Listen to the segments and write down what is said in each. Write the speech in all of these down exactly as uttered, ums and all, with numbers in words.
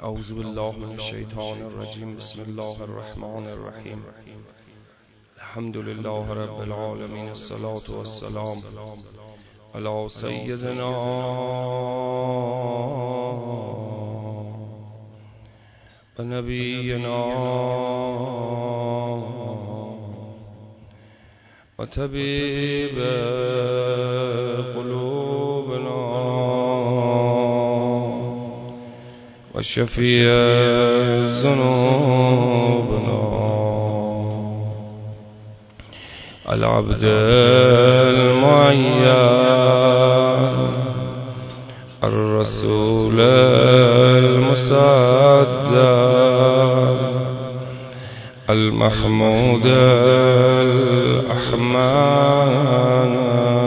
اعوذ بالله من الشیطان الرجیم. بسم الله الرحمن الرحیم. الحمد لله رب العالمین. الصلاة والسلام علی سیدنا و نبینا و طبیب قلوبنا و شفیع ذنوبنا العبد المعین الرسول المصدق المحمود الأحمد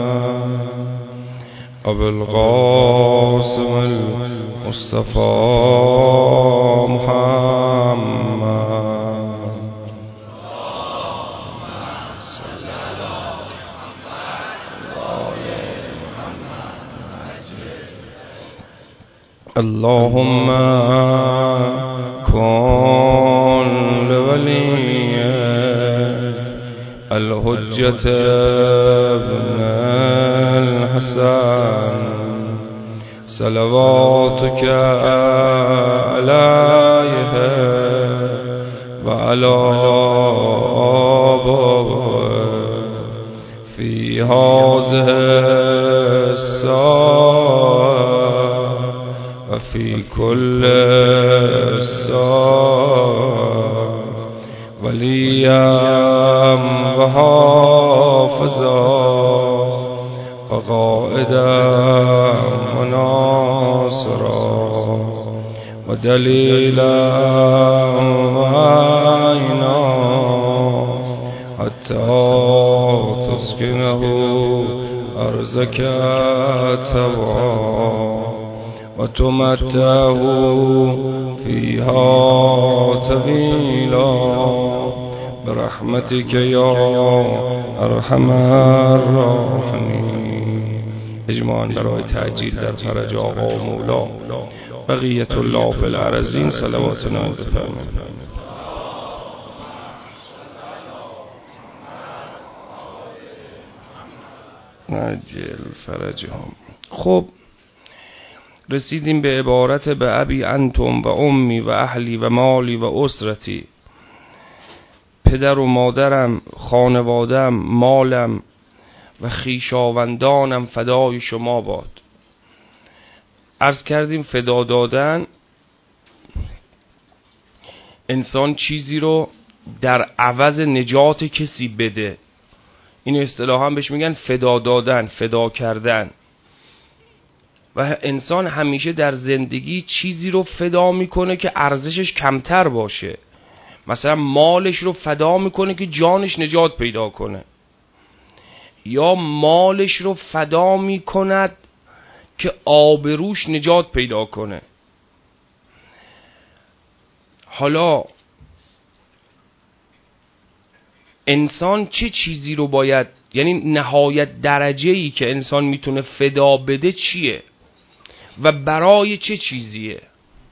أبو القاسم المصطفى محمد. اللهم كن لولي الحجة ابن الحسن صلواتك عليه وعلى آبائه في هذه الساعة وفي كل ساعة وليا وحافظا وقائدا وناصرا ودليلا وعينا حتى تسكنه أرزك تبعا وتمتعه فيها طويلا برحمتك يا ارحم الراحمین. اجماعاً برای تعجیل در فرج آقا و مولا بقیت الله فی الارضین صلواتنا بفرمایید. عجل فرجهم. خب رسیدیم به عبارت به ابی انتم و امی و اهلی و مالی و اسرتی. پدر و مادرم، خانوادم، مالم و خویشاوندانم فدای شما باد. عرض کردیم فدا دادن، انسان چیزی رو در عوض نجات کسی بده. این اصطلاحاً بهش میگن فدا دادن، فدا کردن. و انسان همیشه در زندگی چیزی رو فدا میکنه که ارزشش کمتر باشه. مثلا مالش رو فدا میکنه که جانش نجات پیدا کنه، یا مالش رو فدا میکند که آبروش نجات پیدا کنه. حالا انسان چه چیزی رو باید، یعنی نهایت درجه‌ای که انسان میتونه فدا بده چیه و برای چه چیزیه؟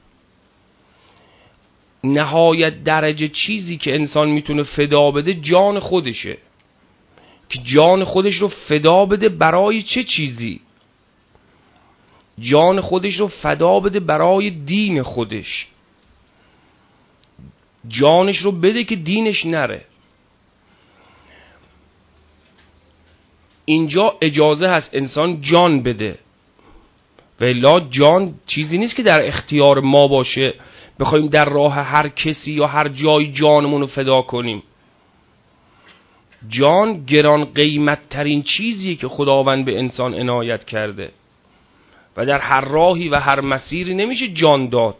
نهایت درجه چیزی که انسان میتونه فدا بده جان خودشه، که جان خودش رو فدا بده برای چه چیزی؟ جان خودش رو فدا بده برای دین خودش، جانش رو بده که دینش نره. اینجا اجازه هست انسان جان بده، و الا جان چیزی نیست که در اختیار ما باشه بخوایم در راه هر کسی یا هر جای جانمون رو فدا کنیم. جان گران قیمت ترین چیزیه که خداوند به انسان عنایت کرده و در هر راهی و هر مسیری نمیشه جان داد.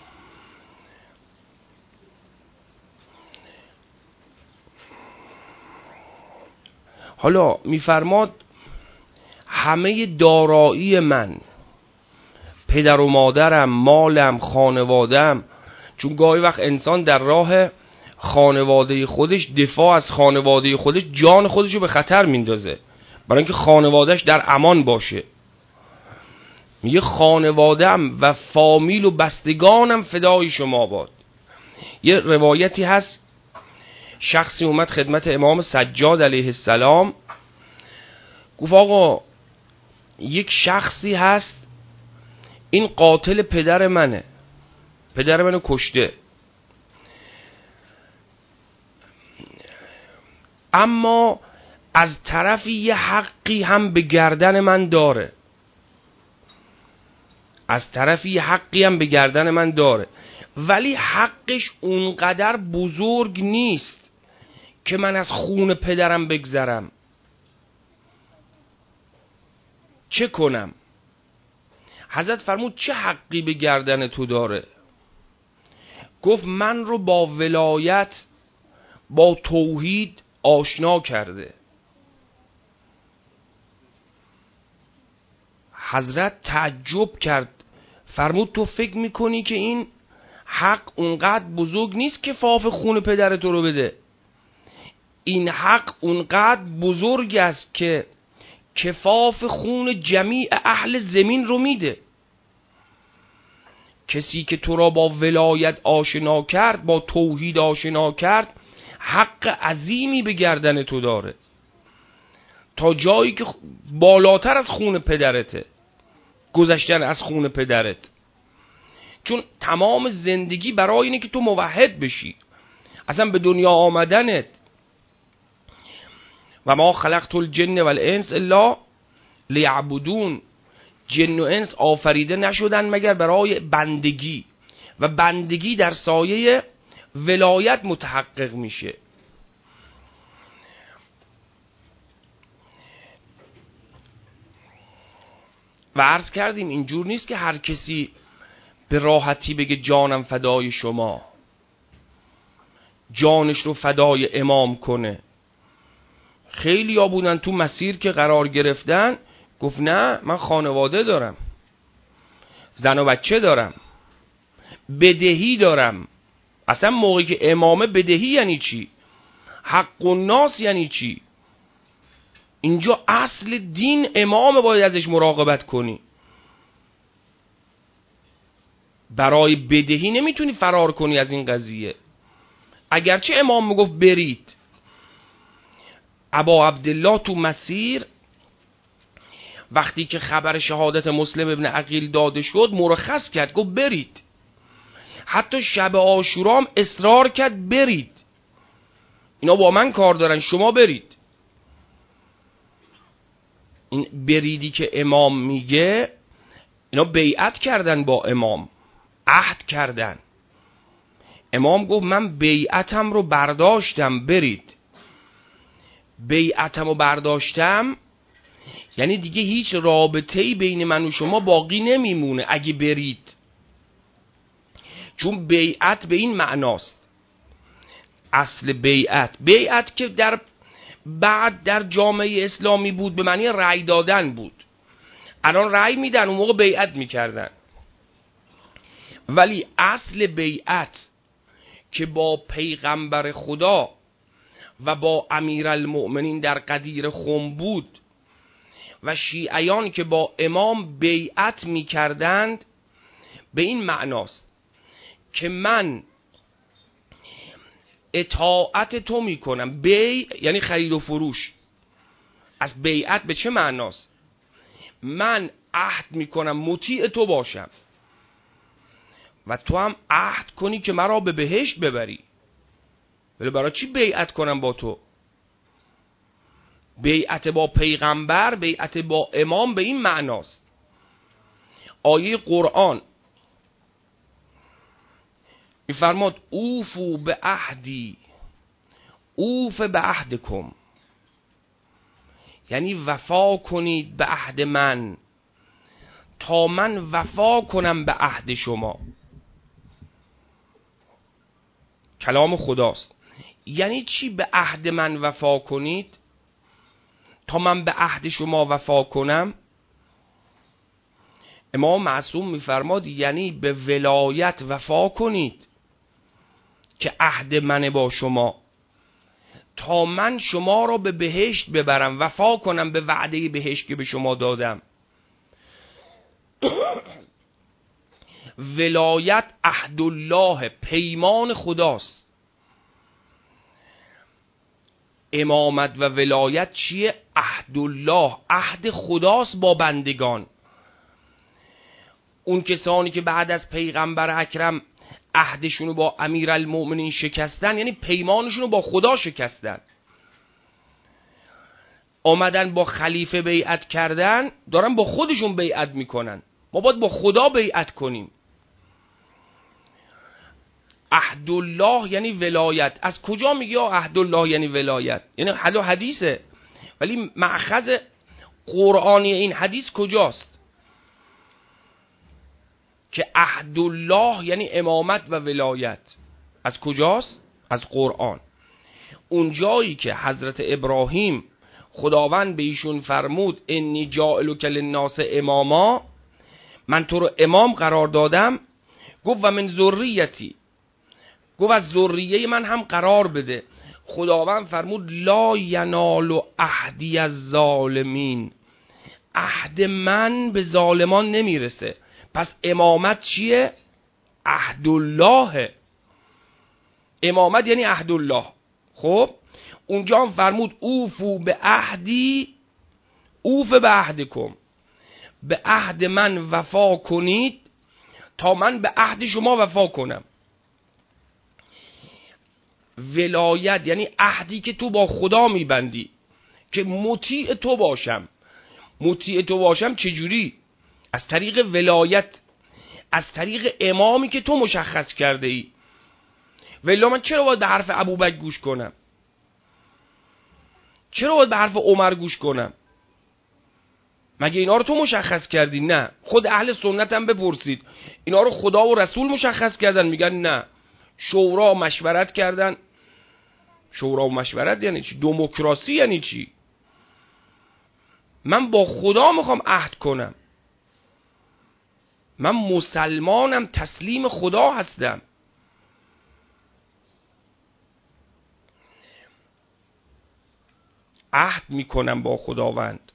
حالا میفرماد همه دارایی من، پدر و مادرم، مالم، خانوادم، چون گاهی وقت انسان در راه خانواده خودش، دفاع از خانواده خودش، جان خودش رو به خطر میندازه برای اینکه خانوادهش در امان باشه. میگه خانواده‌ام و فامیل و بستگانم فدای شما باد. یه روایتی هست، شخصی اومد خدمت امام سجاد علیه السلام، گفت آقا یک شخصی هست این قاتل پدر منه، پدر منو کشته، اما از طرفی یه حقی هم به گردن من داره، از طرفی یه حقی هم به گردن من داره، ولی حقش اونقدر بزرگ نیست که من از خون پدرم بگذرم. چه کنم؟ حضرت فرمود چه حقی به گردن تو داره؟ گفت من رو با ولایت، با توحید آشنا کرده. حضرت تعجب کرد، فرمود تو فکر میکنی که این حق اونقدر بزرگ نیست که کفاف خون پدر تو رو بده؟ این حق اونقدر بزرگ است که کفاف خون جمیع اهل زمین رو میده. کسی که تو را با ولایت آشنا کرد، با توحید آشنا کرد، حق عظیمی به گردن تو داره، تا جایی که بالاتر از خون پدرته، گذشتن از خون پدرت. چون تمام زندگی برای اینه که تو موحد بشی. اصلا به دنیا آمدنت، و ما خلقت الجن والانس الا لیعبدون، جن و انس آفریده نشدن مگر برای بندگی، و بندگی در سایه ولایت متحقق میشه. و عرض کردیم اینجور نیست که هر کسی به راحتی بگه جانم فدای شما، جانش رو فدای امام کنه. خیلی ها بودن تو مسیر که قرار گرفتن، گفت نه من خانواده دارم، زن و بچه دارم، بدهی دارم. اصلا موقعی که امامه بدهی یعنی چی؟ حق الناس یعنی چی؟ اینجا اصل دین امام، باید ازش مراقبت کنی. برای بدهی نمیتونی فرار کنی از این قضیه. اگرچه امام میگفت برید، ابا عبدالله تو مسیر وقتی که خبر شهادت مسلم ابن عقیل داده شد مرخص کرد، گفت برید. حتی شب عاشورا هم اصرار کرد برید، اینا با من کار دارن، شما برید. این بریدی که امام میگه، اینا بیعت کردن با امام، عهد کردن. امام گفت من بیعتم رو برداشتم، برید. بیعتم رو برداشتم یعنی دیگه هیچ رابطه‌ای بین من و شما باقی نمیمونه اگه برید. چون بیعت به این معناست، اصل بیعت، بیعت که در بعد در جامعه اسلامی بود به معنی رأی دادن بود. الان رأی میدن، اون موقع بیعت میکردن. ولی اصل بیعت که با پیغمبر خدا و با امیرالمؤمنین در غدیر خم بود و شیعیان که با امام بیعت میکردند، به این معناست که من اطاعت تو میکنم. بی یعنی خرید و فروش. از بیعت به چه معناست؟ من عهد میکنم مطیع تو باشم و تو هم عهد کنی که مرا به بهشت ببری. ولی برای چی بیعت کنم با تو؟ بیعت با پیغمبر، بیعت با امام به این معناست. آیه قرآن میفرماد اوفو به عهدی اوف به عهدکم، یعنی وفا کنید به عهد من تا من وفا کنم به عهد شما. کلام خداست. یعنی چی به عهد من وفا کنید تا من به عهد شما وفا کنم؟ امام معصوم میفرماد یعنی به ولایت وفا کنید که عهد من با شما، تا من شما را به بهشت ببرم، وفا کنم به وعده بهشت که به شما دادم. ولایت عهد الله، پیمان خداست. امامت و ولایت چیه؟ عهد الله، عهد خداست با بندگان. اون کسانی که بعد از پیغمبر اکرم عهدشونو با امیرالمؤمنین شکستن، یعنی پیمانشونو با خدا شکستن، آمدن با خلیفه بیعت کردن، دارن با خودشون بیعت میکنن. ما باید با خدا بیعت کنیم. عهد الله یعنی ولایت. از کجا میگی عهد الله یعنی ولایت؟ یعنی حلو حدیثه، ولی مأخذ قرآنی این حدیث کجاست؟ که عهد الله یعنی امامت و ولایت از کجاست؟ از قرآن. اون جایی که حضرت ابراهیم خداوند به ایشون فرمود انی جاعلک للناس اماما، من تو رو امام قرار دادم، گفت و من ذریتی، گفت از ذریه من هم قرار بده. خداوند فرمود لا ینال عهدی الظالمین، عهد من به ظالمان نمیرسه. پس امامت چیه؟ عهد الله. امامت یعنی عهد الله. خب اونجا هم فرمود اوفو به عهدی اوف به عهدکم، به عهد من وفا کنید تا من به عهد شما وفا کنم. ولایت یعنی عهدی که تو با خدا میبندی که مطیع تو باشم. مطیع تو باشم چجوری؟ از طریق ولایت، از طریق امامی که تو مشخص کرده ای. ولی من چرا باید به حرف ابوبکر گوش کنم؟ چرا باید به حرف عمر گوش کنم؟ مگه اینا رو تو مشخص کردی؟ نه. خود اهل سنت هم بپرسید، اینا رو خدا و رسول مشخص کردن؟ میگن نه، شورا مشورت کردن. شورا و مشورت یعنی چی؟ دموکراسی یعنی چی؟ من با خدا میخوام عهد کنم، من مسلمانم، تسلیم خدا هستم. عهد میکنم با خداوند.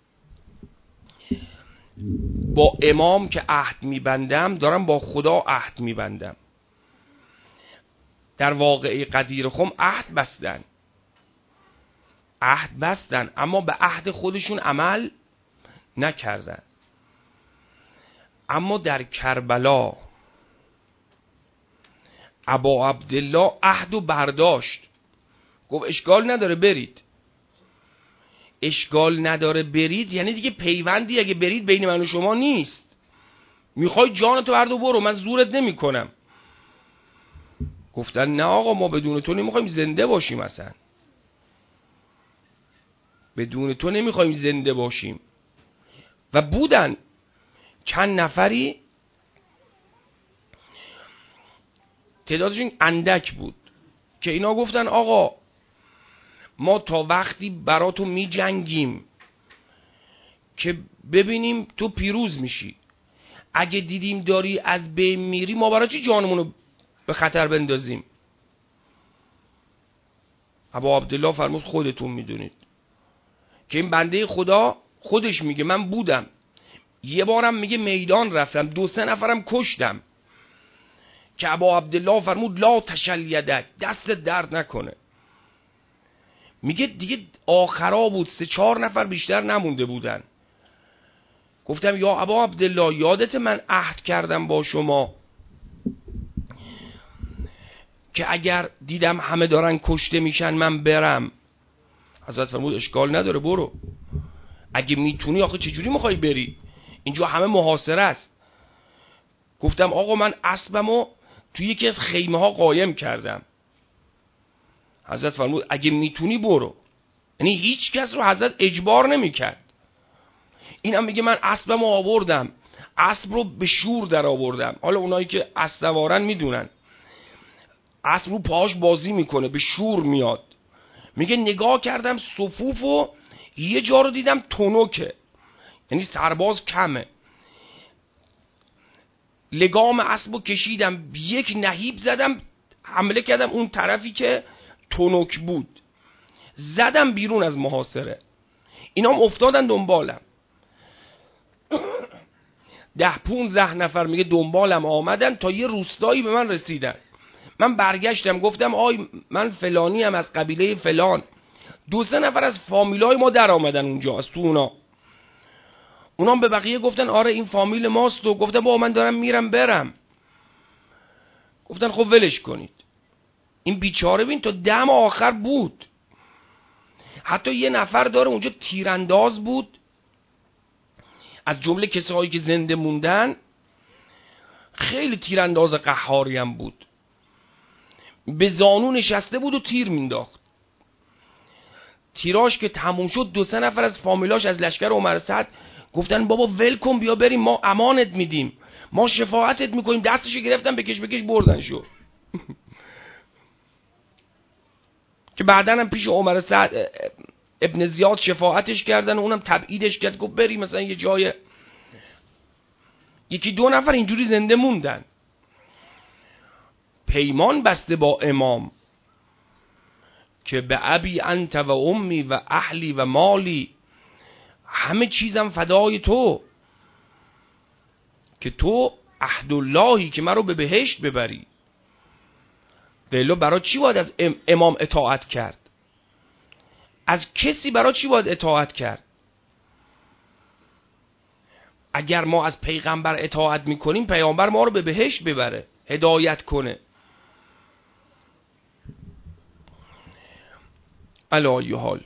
با امام که عهد میبندم دارم با خدا عهد میبندم. در واقعه قدیر خم عهد بستن، عهد بستن اما به عهد خودشون عمل نکردن. اما در کربلا ابا عبدالله عهد و برداشت، گفت اشکال نداره برید. اشکال نداره برید یعنی دیگه پیوندی اگه برید بین من و شما نیست. میخوای جانتو بردو برو، من زورت نمی کنم. گفتن نه آقا، ما بدون تو نمیخوایم زنده باشیم، اصلا بدون تو نمیخوایم زنده باشیم. و بودن چند نفری، تعدادشون اندک بود، که اینا گفتن آقا ما تا وقتی براتو می جنگیم که ببینیم تو پیروز میشی، اگه دیدیم داری از بین میری ما برای چی جانمونو به خطر بندازیم؟ ابا عبدالله فرمود خودتون میدونید. که این بنده خدا خودش میگه من بودم، یه بارم میگه میدان رفتم، دو سه نفرم کشتم. که ابا عبدالله فرمود لا تشل یدک، دست درد نکنه. میگه دیگه آخرا بود، سه چهار نفر بیشتر نمونده بودن. گفتم یا ابا عبدالله یادت من عهد کردم با شما که اگر دیدم همه دارن کشته میشن من برم؟ حضرت فرمود اشکال نداره برو، اگه میتونی. آخه چجوری میخوای بری؟ اینجا همه محاصره است. گفتم آقا من اسبمو توی یکی از خیمه ها قایم کردم. حضرت فرمود اگه میتونی برو. یعنی هیچ کس رو حضرت اجبار نمیکرد. اینم میگه من اسبمو آوردم، اسب رو به شور در آوردم. حالا اونایی که اسب سوارن میدونن، اسب رو پاهاش بازی میکنه، به شور میاد. میگه نگاه کردم صفوفو، یه جا رو دیدم تنکه، یعنی سرباز کمه. لگام اسبو کشیدم، یک نهیب زدم، حمله کردم اون طرفی که تنک بود، زدم بیرون از محاصره. اینا هم افتادن دنبالم. ده پونزده نفر میگه دنبالم آمدن تا یه روستایی به من رسیدن. من برگشتم گفتم آی من فلانی هم از قبیله فلان. دو سه نفر از فامیلای ما در آمدن اونجا از تو اونا. اونا به بقیه گفتن آره این فامیل ماست و گفتم با من دارم میرم برم. گفتن خب ولش کنید. این بیچاره بین تا دم آخر بود. حتی یه نفر داره اونجا تیرانداز بود از جمله کسایی که زنده موندن، خیلی تیرانداز قهاری هم بود، به زانو نشسته بود و تیر مینداخت. تیراش که تموم شد دو سه نفر از فامیلاش از لشکر عمر سعد گفتن بابا ول کن بیا بریم ما امانت میدیم ما شفاعتت میکنیم. دستشو گرفتن بکش بکش بردن شو. که بعدن هم پیش عمر سعد ابن زیاد شفاعتش کردن و اونم تبعیدش کرد گفت بری مثلا یه جای. یکی دو نفر اینجوری زنده موندن. پیمان بسته با امام که به ابی انت و امی و اهلی و مالی، همه چیزم فدای تو، که تو عهداللهی که من رو به بهشت ببری. ولی برای چی باید از امام اطاعت کرد؟ از کسی برای چی باید اطاعت کرد؟ اگر ما از پیغمبر اطاعت میکنیم پیغمبر ما رو به بهشت ببره، هدایت کنه. علی ای حال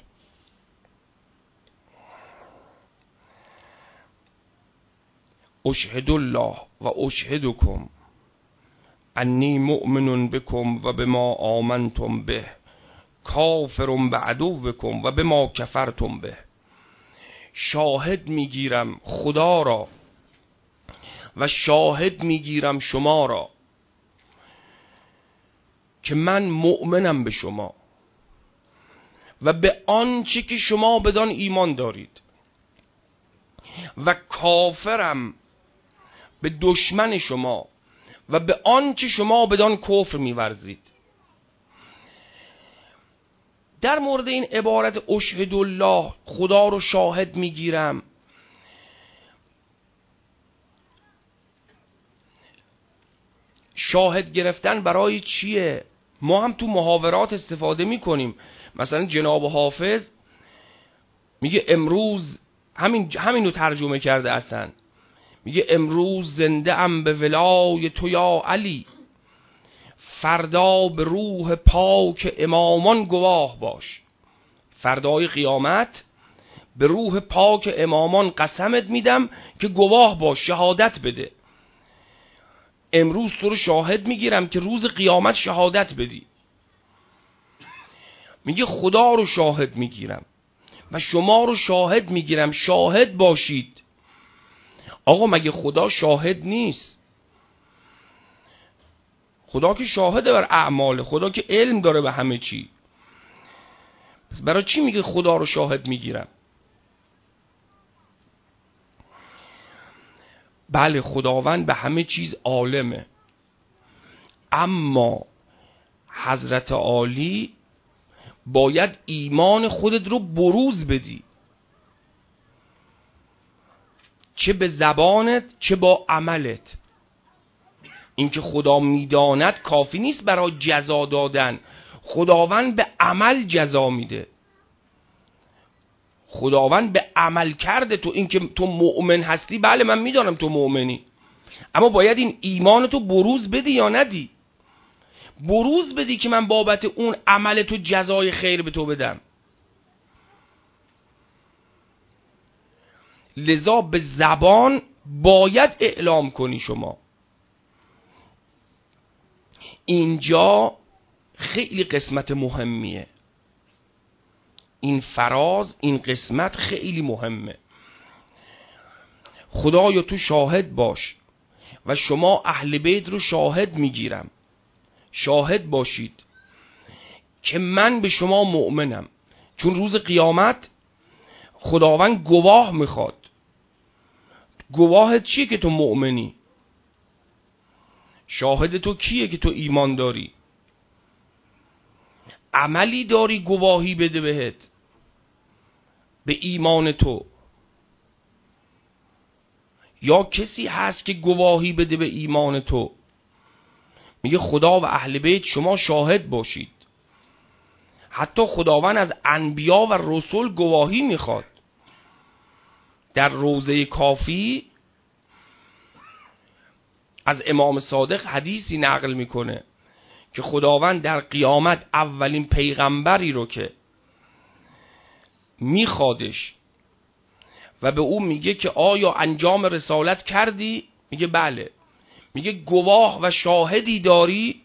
اشهد الله و اشهدکم انی مؤمن بکم و بما آمنتم به کافر بعدوکم و بما کفرتم به. شاهد میگیرم خدا را و شاهد میگیرم شما را که من مؤمنم به شما و به آنچه که شما بدان ایمان دارید و کافرم به دشمن شما و به آنچه شما بدان کفر می‌ورزید. در مورد این عبارت اشهد الله، خدا رو شاهد میگیرم، شاهد گرفتن برای چیه؟ ما هم تو محاورات استفاده میکنیم. مثلا جناب حافظ میگه امروز همین همینو ترجمه کرده اصلا، میگه امروز زنده ام به ولای تو یا علی، فردا به روح پاک امامان گواه باش. فردای قیامت به روح پاک امامان قسمت میدم که گواه باش، شهادت بده. امروز تو رو شاهد میگیرم که روز قیامت شهادت بدی. میگه خدا رو شاهد میگیرم و شما رو شاهد میگیرم، شاهد باشید. آقا مگه خدا شاهد نیست؟ خدا که شاهده بر اعمال، خدا که علم داره به همه چی. پس برای چی میگه خدا رو شاهد میگیرم؟ بله خداوند به همه چیز عالمه، اما حضرت عالی باید ایمان خودت رو بروز بدی، چه به زبانت چه با عملت. اینکه خدا میداند کافی نیست برای جزا دادن، خداوند به عمل جزا میده. خداوند به عمل کرده تو. اینکه تو مؤمن هستی، بله من میدانم تو مؤمنی، اما باید این ایمان تو بروز بدی یا ندی؟ بروز بدی که من بابت اون عمل تو جزای خیر به تو بدم. لذا به زبان باید اعلام کنی. شما اینجا خیلی قسمت مهمیه، این فراز، این قسمت خیلی مهمه. خدایا تو شاهد باش و شما اهل بیت رو شاهد میگیرم، شاهد باشید که من به شما مؤمنم. چون روز قیامت خداوند گواه میخواد. گواهت چیه که تو مؤمنی؟ شاهد تو کیه که تو ایمان داری؟ عملی داری گواهی بده بهت به ایمان تو، یا کسی هست که گواهی بده به ایمان تو؟ میگه خدا و اهل بیت شما شاهد باشید. حتی خداوند از انبیا و رسول گواهی میخواد. در روضه کافی از امام صادق حدیثی نقل میکنه که خداوند در قیامت اولین پیغمبری رو که میخوادش و به او میگه که آیا انجام رسالت کردی؟ میگه بله. میگه گواه و شاهدی داری؟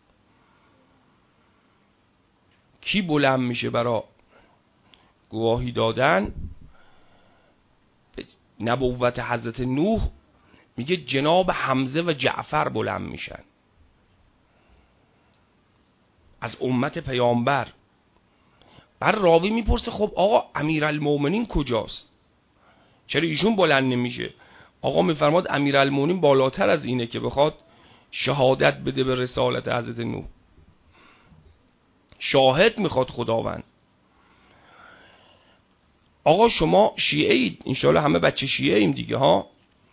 کی بلند میشه برای گواهی دادن نبوت حضرت نوح؟ میگه جناب حمزه و جعفر بلند میشن از امت پیامبر. بر راوی میپرسه خب آقا امیرالمومنین کجاست؟ چرا ایشون بلند نمیشه؟ آقا میفرماد امیرالمومنین بالاتر از اینه که بخواد شهادت بده به رسالت حضرت نوح. شاهد میخواد خداوند. آقا شما شیعه اید، انشاءالله همه بچه شیعه ایم دیگه ها.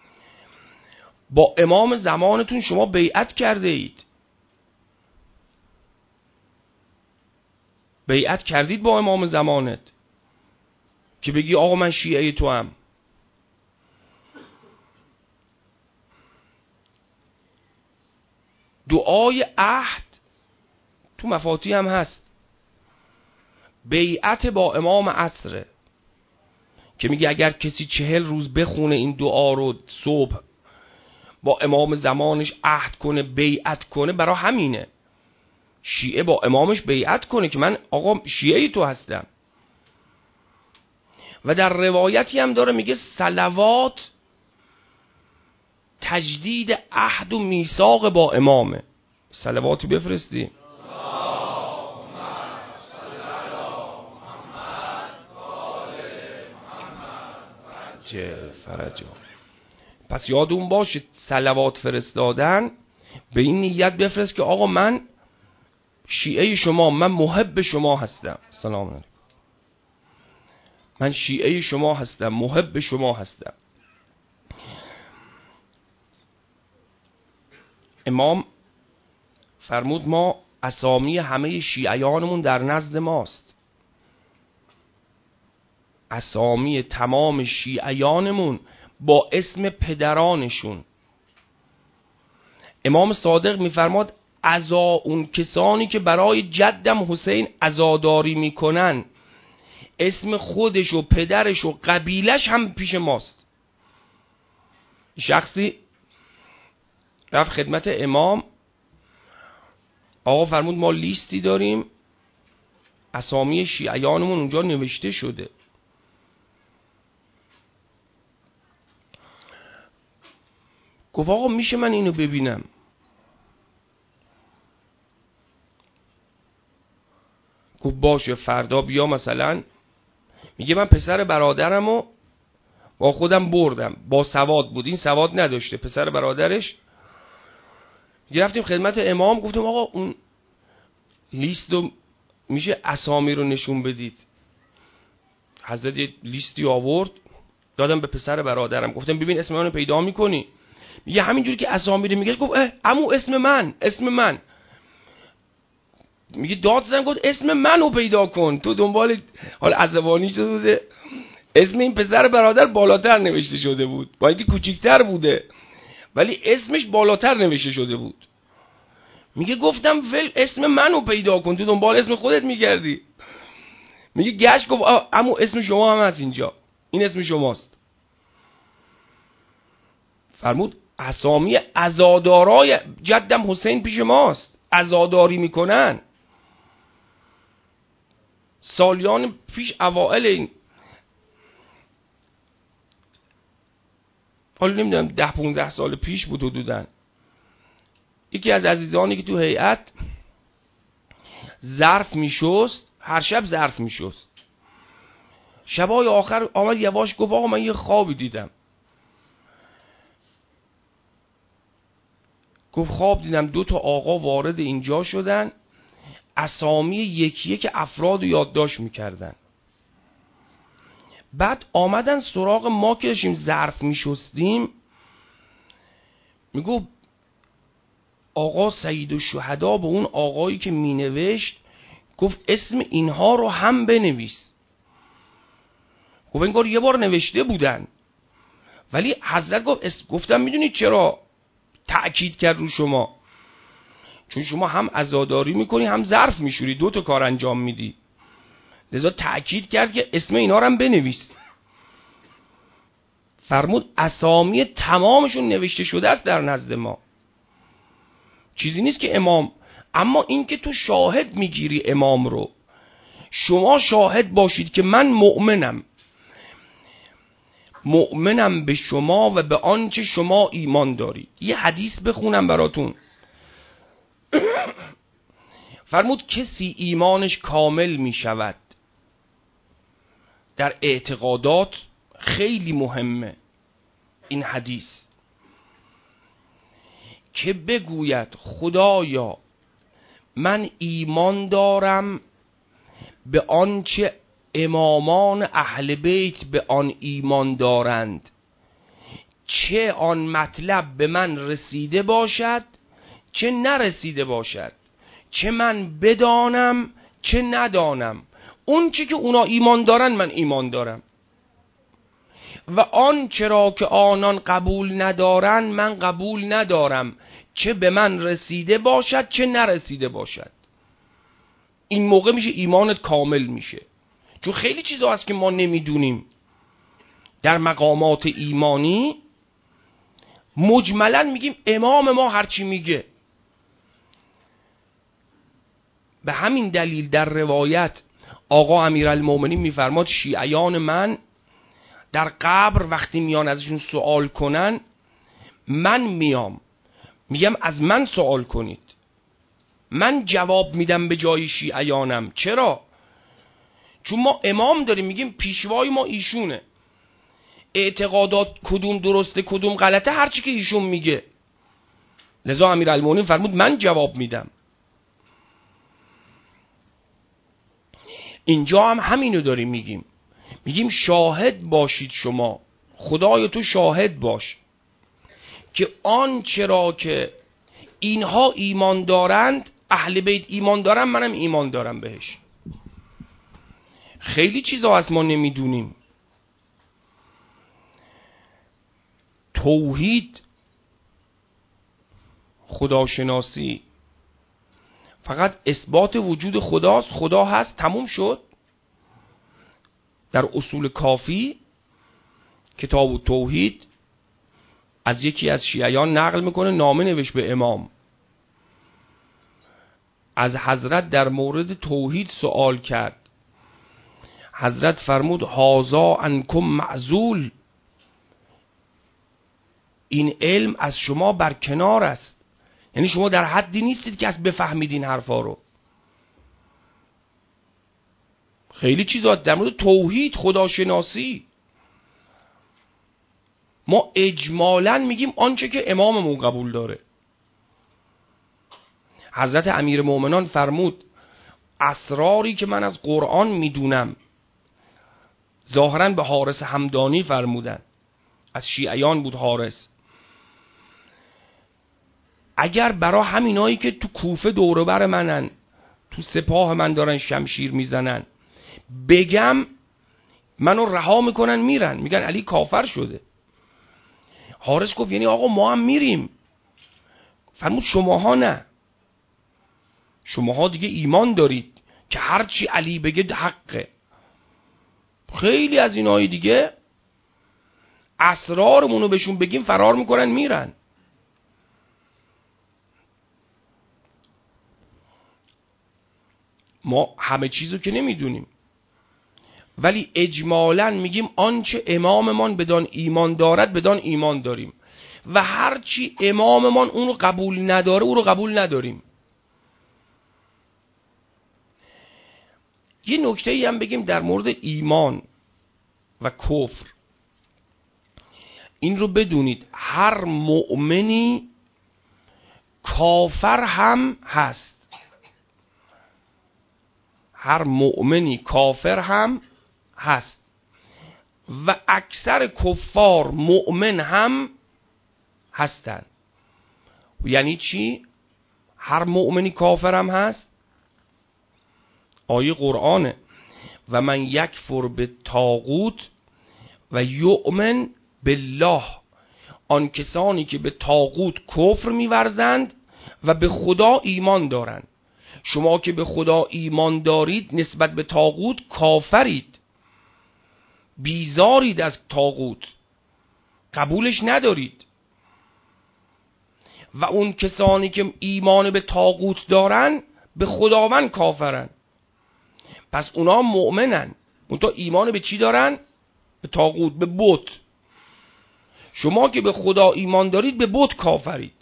با امام زمانتون شما بیعت کرده اید، بیعت کردید با امام زمانت که بگی آقا من شیعه تو هم. دعای عهد تو مفاتیح هم هست، بیعت با امام عصره که میگه اگر کسی چهل روز بخونه این دعا رو صبح با امام زمانش عهد کنه بیعت کنه، برای همینه شیعه با امامش بیعت کنه که من آقا شیعه تو هستم. و در روایتی هم داره میگه صلوات تجدید عهد و میثاق با امامه. صلواتی بفرستی. فرجا. پس یادون باشه صلوات فرستادن به این نیت بفرست که آقا من شیعه شما، من محب شما هستم. سلام علیکم. من شیعه شما هستم، محب شما هستم. امام فرمود ما اسامی همه شیعیانمون در نزد ماست. اسامی تمام شیعیانمون با اسم پدرانشون. امام صادق میفرماد عزا اون کسانی که برای جدم حسین عزاداری میکنن اسم خودش و پدرش و قبیلش هم پیش ماست. شخصی رفت خدمت امام، آقا فرمود ما لیستی داریم اسامی شیعیانمون اونجا نوشته شده. گفت آقا میشه من اینو ببینم؟ گفت باشه فردا بیا. مثلا میگه من پسر برادرمو با خودم بردم، با سواد بود، این سواد نداشته، پسر برادرش. رفتیم خدمت امام، گفتم آقا اون لیست رو میشه اسامی رو نشون بدید؟ حضرت یه لیستی آورد دادم به پسر برادرم، گفتم ببین اسم منو پیدا میکنی؟ میگه همینجوری که اسامی رو میگه. گفت اه عمو اسم من، اسم من. میگه داد زدم، گفت اسم منو پیدا کن. تو دنبال حال عصبانی شده بوده، اسم این پسر برادر بالاتر نوشته شده بود، با اینکه کوچیک‌تر بوده ولی اسمش بالاتر نوشته شده بود. میگه گفتم ول اسم منو پیدا کن، تو دنبال اسم خودت میگردی. میگه گشت گفت عمو اسم شما هم هست اینجا، این اسم شماست. فرمود اسامی عزادارای جدم حسین پیش ماست، عزاداری میکنن. سالیان پیش اوائل این حالا نمیدونم ده پونزده سال پیش بود حدوداً، یکی از عزیزانی که تو هیئت ظرف میشست، هر شب ظرف میشست، شبای آخر آمد یواش گفت آقا من یه خوابی دیدم. گفت خواب دیدم دو تا آقا وارد اینجا شدن، اسامی یکی یک افراد رو یادداشت میکردن. بعد آمدن سراغ ما که داشتیم ظرف میشستیم، میگو آقا سید الشهدا به اون آقایی که مینوشت گفت اسم اینها رو هم بنویس. گفت انگار یه بار نوشته بودن، ولی حضرت گفت گفتم میدونید چرا تأکید کرد رو شما؟ چون شما هم عزاداری میکنی هم ظرف میشوری، دو تا کار انجام میدی، لذا تأکید کرد که اسم اینا رو هم بنویس. فرمود اسامی تمامشون نوشته شده است در نزد ما، چیزی نیست که امام. اما این که تو شاهد میگیری امام رو، شما شاهد باشید که من مؤمنم مؤمنم به شما و به آنچه شما ایمان دارید. یه حدیث بخونم براتون. فرمود کسی ایمانش کامل می شود در اعتقادات، خیلی مهمه این حدیث، که بگوید خدایا من ایمان دارم به آنچه امامان اهل بیت به آن ایمان دارند، چه آن مطلب به من رسیده باشد چه نرسیده باشد، چه من بدانم چه ندانم، اون چی که اونا ایمان دارن من ایمان دارم، و آن چرا که آنان قبول ندارن من قبول ندارم، چه به من رسیده باشد چه نرسیده باشد. این موقع میشه ایمانت کامل میشه. چون خیلی چیزا هست که ما نمیدونیم در مقامات ایمانی، مجملا میگیم امام ما هرچی میگه. به همین دلیل در روایت آقا امیرالمومنین میفرماد شیعیان من در قبر وقتی میان ازشون سوال کنن، من میام میگم از من سوال کنید، من جواب میدم به جای شیعیانم. چرا؟ چون ما امام داریم، میگیم پیشوای ما ایشونه، اعتقادات کدوم درسته کدوم غلطه هرچی که ایشون میگه. لذا امیرالمومنین فرمود من جواب میدم. اینجا هم همینو داریم میگیم، میگیم شاهد باشید شما، خدای تو شاهد باش که آن چرا که اینها ایمان دارند، اهل بیت ایمان دارن، منم ایمان دارم بهش. خیلی چیزا از ما نمیدونیم. توحید، خداشناسی فقط اثبات وجود خداست. خدا هست، تموم شد. در اصول کافی کتاب التوحید از یکی از شیعیان نقل میکنه، نامه نوشت به امام، از حضرت در مورد توحید سوال کرد. حضرت فرمود هازا عنکم معزول، این علم از شما برکنار است. یعنی شما در حدی نیستید که از بفهمید این حرفا رو. خیلی چیزا در مورد توحید، خداشناسی ما اجمالاً میگیم آنچه که اماممون قبول داره. حضرت امیرالمومنین فرمود اسراری که من از قرآن میدونم، ظاهراً به حارس همدانی فرمودن، از شیعیان بود حارس، اگر برا همینایی که تو کوفه دور بر منن، تو سپاه من دارن شمشیر میزنن، بگم منو رها میکنن میرن، میگن علی کافر شده. حارس گفت یعنی آقا ما هم میریم؟ فرمود شماها نه، شماها دیگه ایمان دارید که هرچی علی بگه حقه. خیلی از اینای دیگه اسرارمونو بهشون بگیم فرار میکنن میرن. ما همه چیزو که نمیدونیم، ولی اجمالاً میگیم آنچه اماممان بدان ایمان دارد بدان ایمان داریم، و هرچی اماممان اون رو قبول نداره او رو قبول نداریم. یه نکته ای هم بگیم در مورد ایمان و کفر. این رو بدونید هر مؤمنی کافر هم هست، هر مؤمنی کافر هم هست، و اکثر کفار مؤمن هم هستند. یعنی چی؟ هر مؤمنی کافرم هست؟ آیه قرآنه. و من یکفر به طاغوت و یؤمن بالله، آن کسانی که به طاغوت کفر می‌ورزند و به خدا ایمان دارند. شما که به خدا ایمان دارید نسبت به طاغوت کافرید، بیزارید از طاغوت، قبولش ندارید. و اون کسانی که ایمان به طاغوت دارن به خداوند کافرن. پس اونا مؤمنن، اون تا ایمان به چی دارن؟ به طاغوت، به بت. شما که به خدا ایمان دارید به بت کافرید.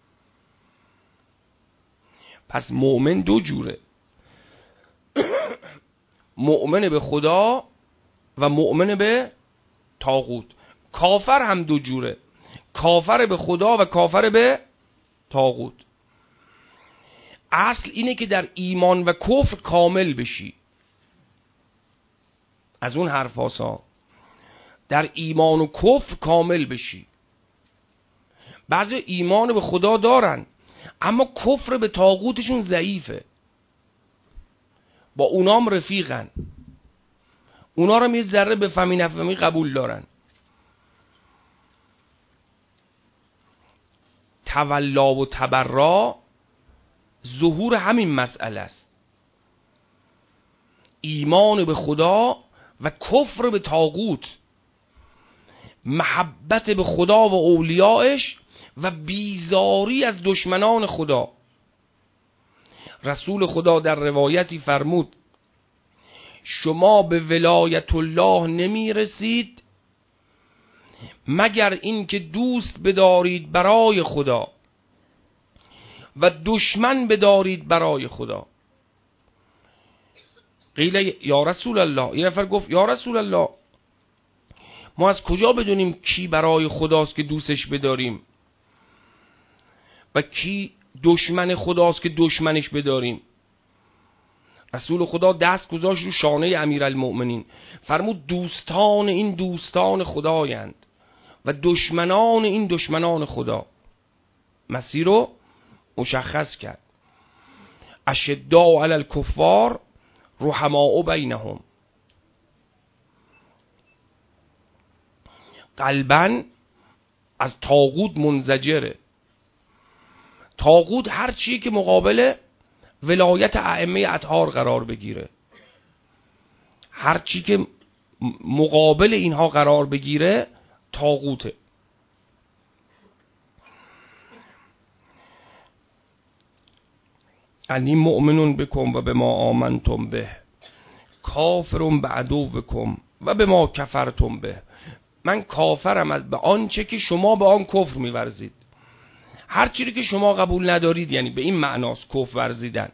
پس مؤمن دو جوره، مؤمن به خدا و مؤمن به طاغوت. کافر هم دو جوره، کافر به خدا و کافر به طاغوت. اصل اینه که در ایمان و کفر کامل بشی. از اون حرفاسا در ایمان و کفر کامل بشی. بعضی ایمان به خدا دارن اما کفر به طاغوتشون ضعیفه، با اونام رفیقن، اونا رو یه ذره بفهمی نفهمی قبول دارن. تولا و تبرا ظهور همین مسئله است، ایمان به خدا و کفر به طاغوت، محبت به خدا و اولیاءش و بیزاری از دشمنان خدا. رسول خدا در روایتی فرمود شما به ولایت الله نمی رسید مگر این که دوست بدارید برای خدا و دشمن بدارید برای خدا. قیل یا رسول الله، این نفر گفت یا رسول الله ما از کجا بدونیم کی برای خداست که دوستش بداریم و کی دشمن خداست که دشمنش بداریم؟ رسول خدا دست گذاشت رو شانه امیرالمؤمنین فرمود دوستان این دوستان خدایند و دشمنان این دشمنان خدا. مسیر رو مشخص کرد. اشداء علی الکفار رحماء بینهم. قلباً از طاغوت منزجره. طاغوت هر چی که مقابل ولایت ائمه اطهار قرار بگیره، هر چی که مقابل اینها قرار بگیره طاغوته. انی مؤمنون بکم و به ما آمنتم به کافرون به عدوکم و به ما کفرتم به. من کافرم از به آنچه که شما به آن کفر می‌ورزید. هر چیزی که شما قبول ندارید، یعنی به این معناست کفر ورزیدن.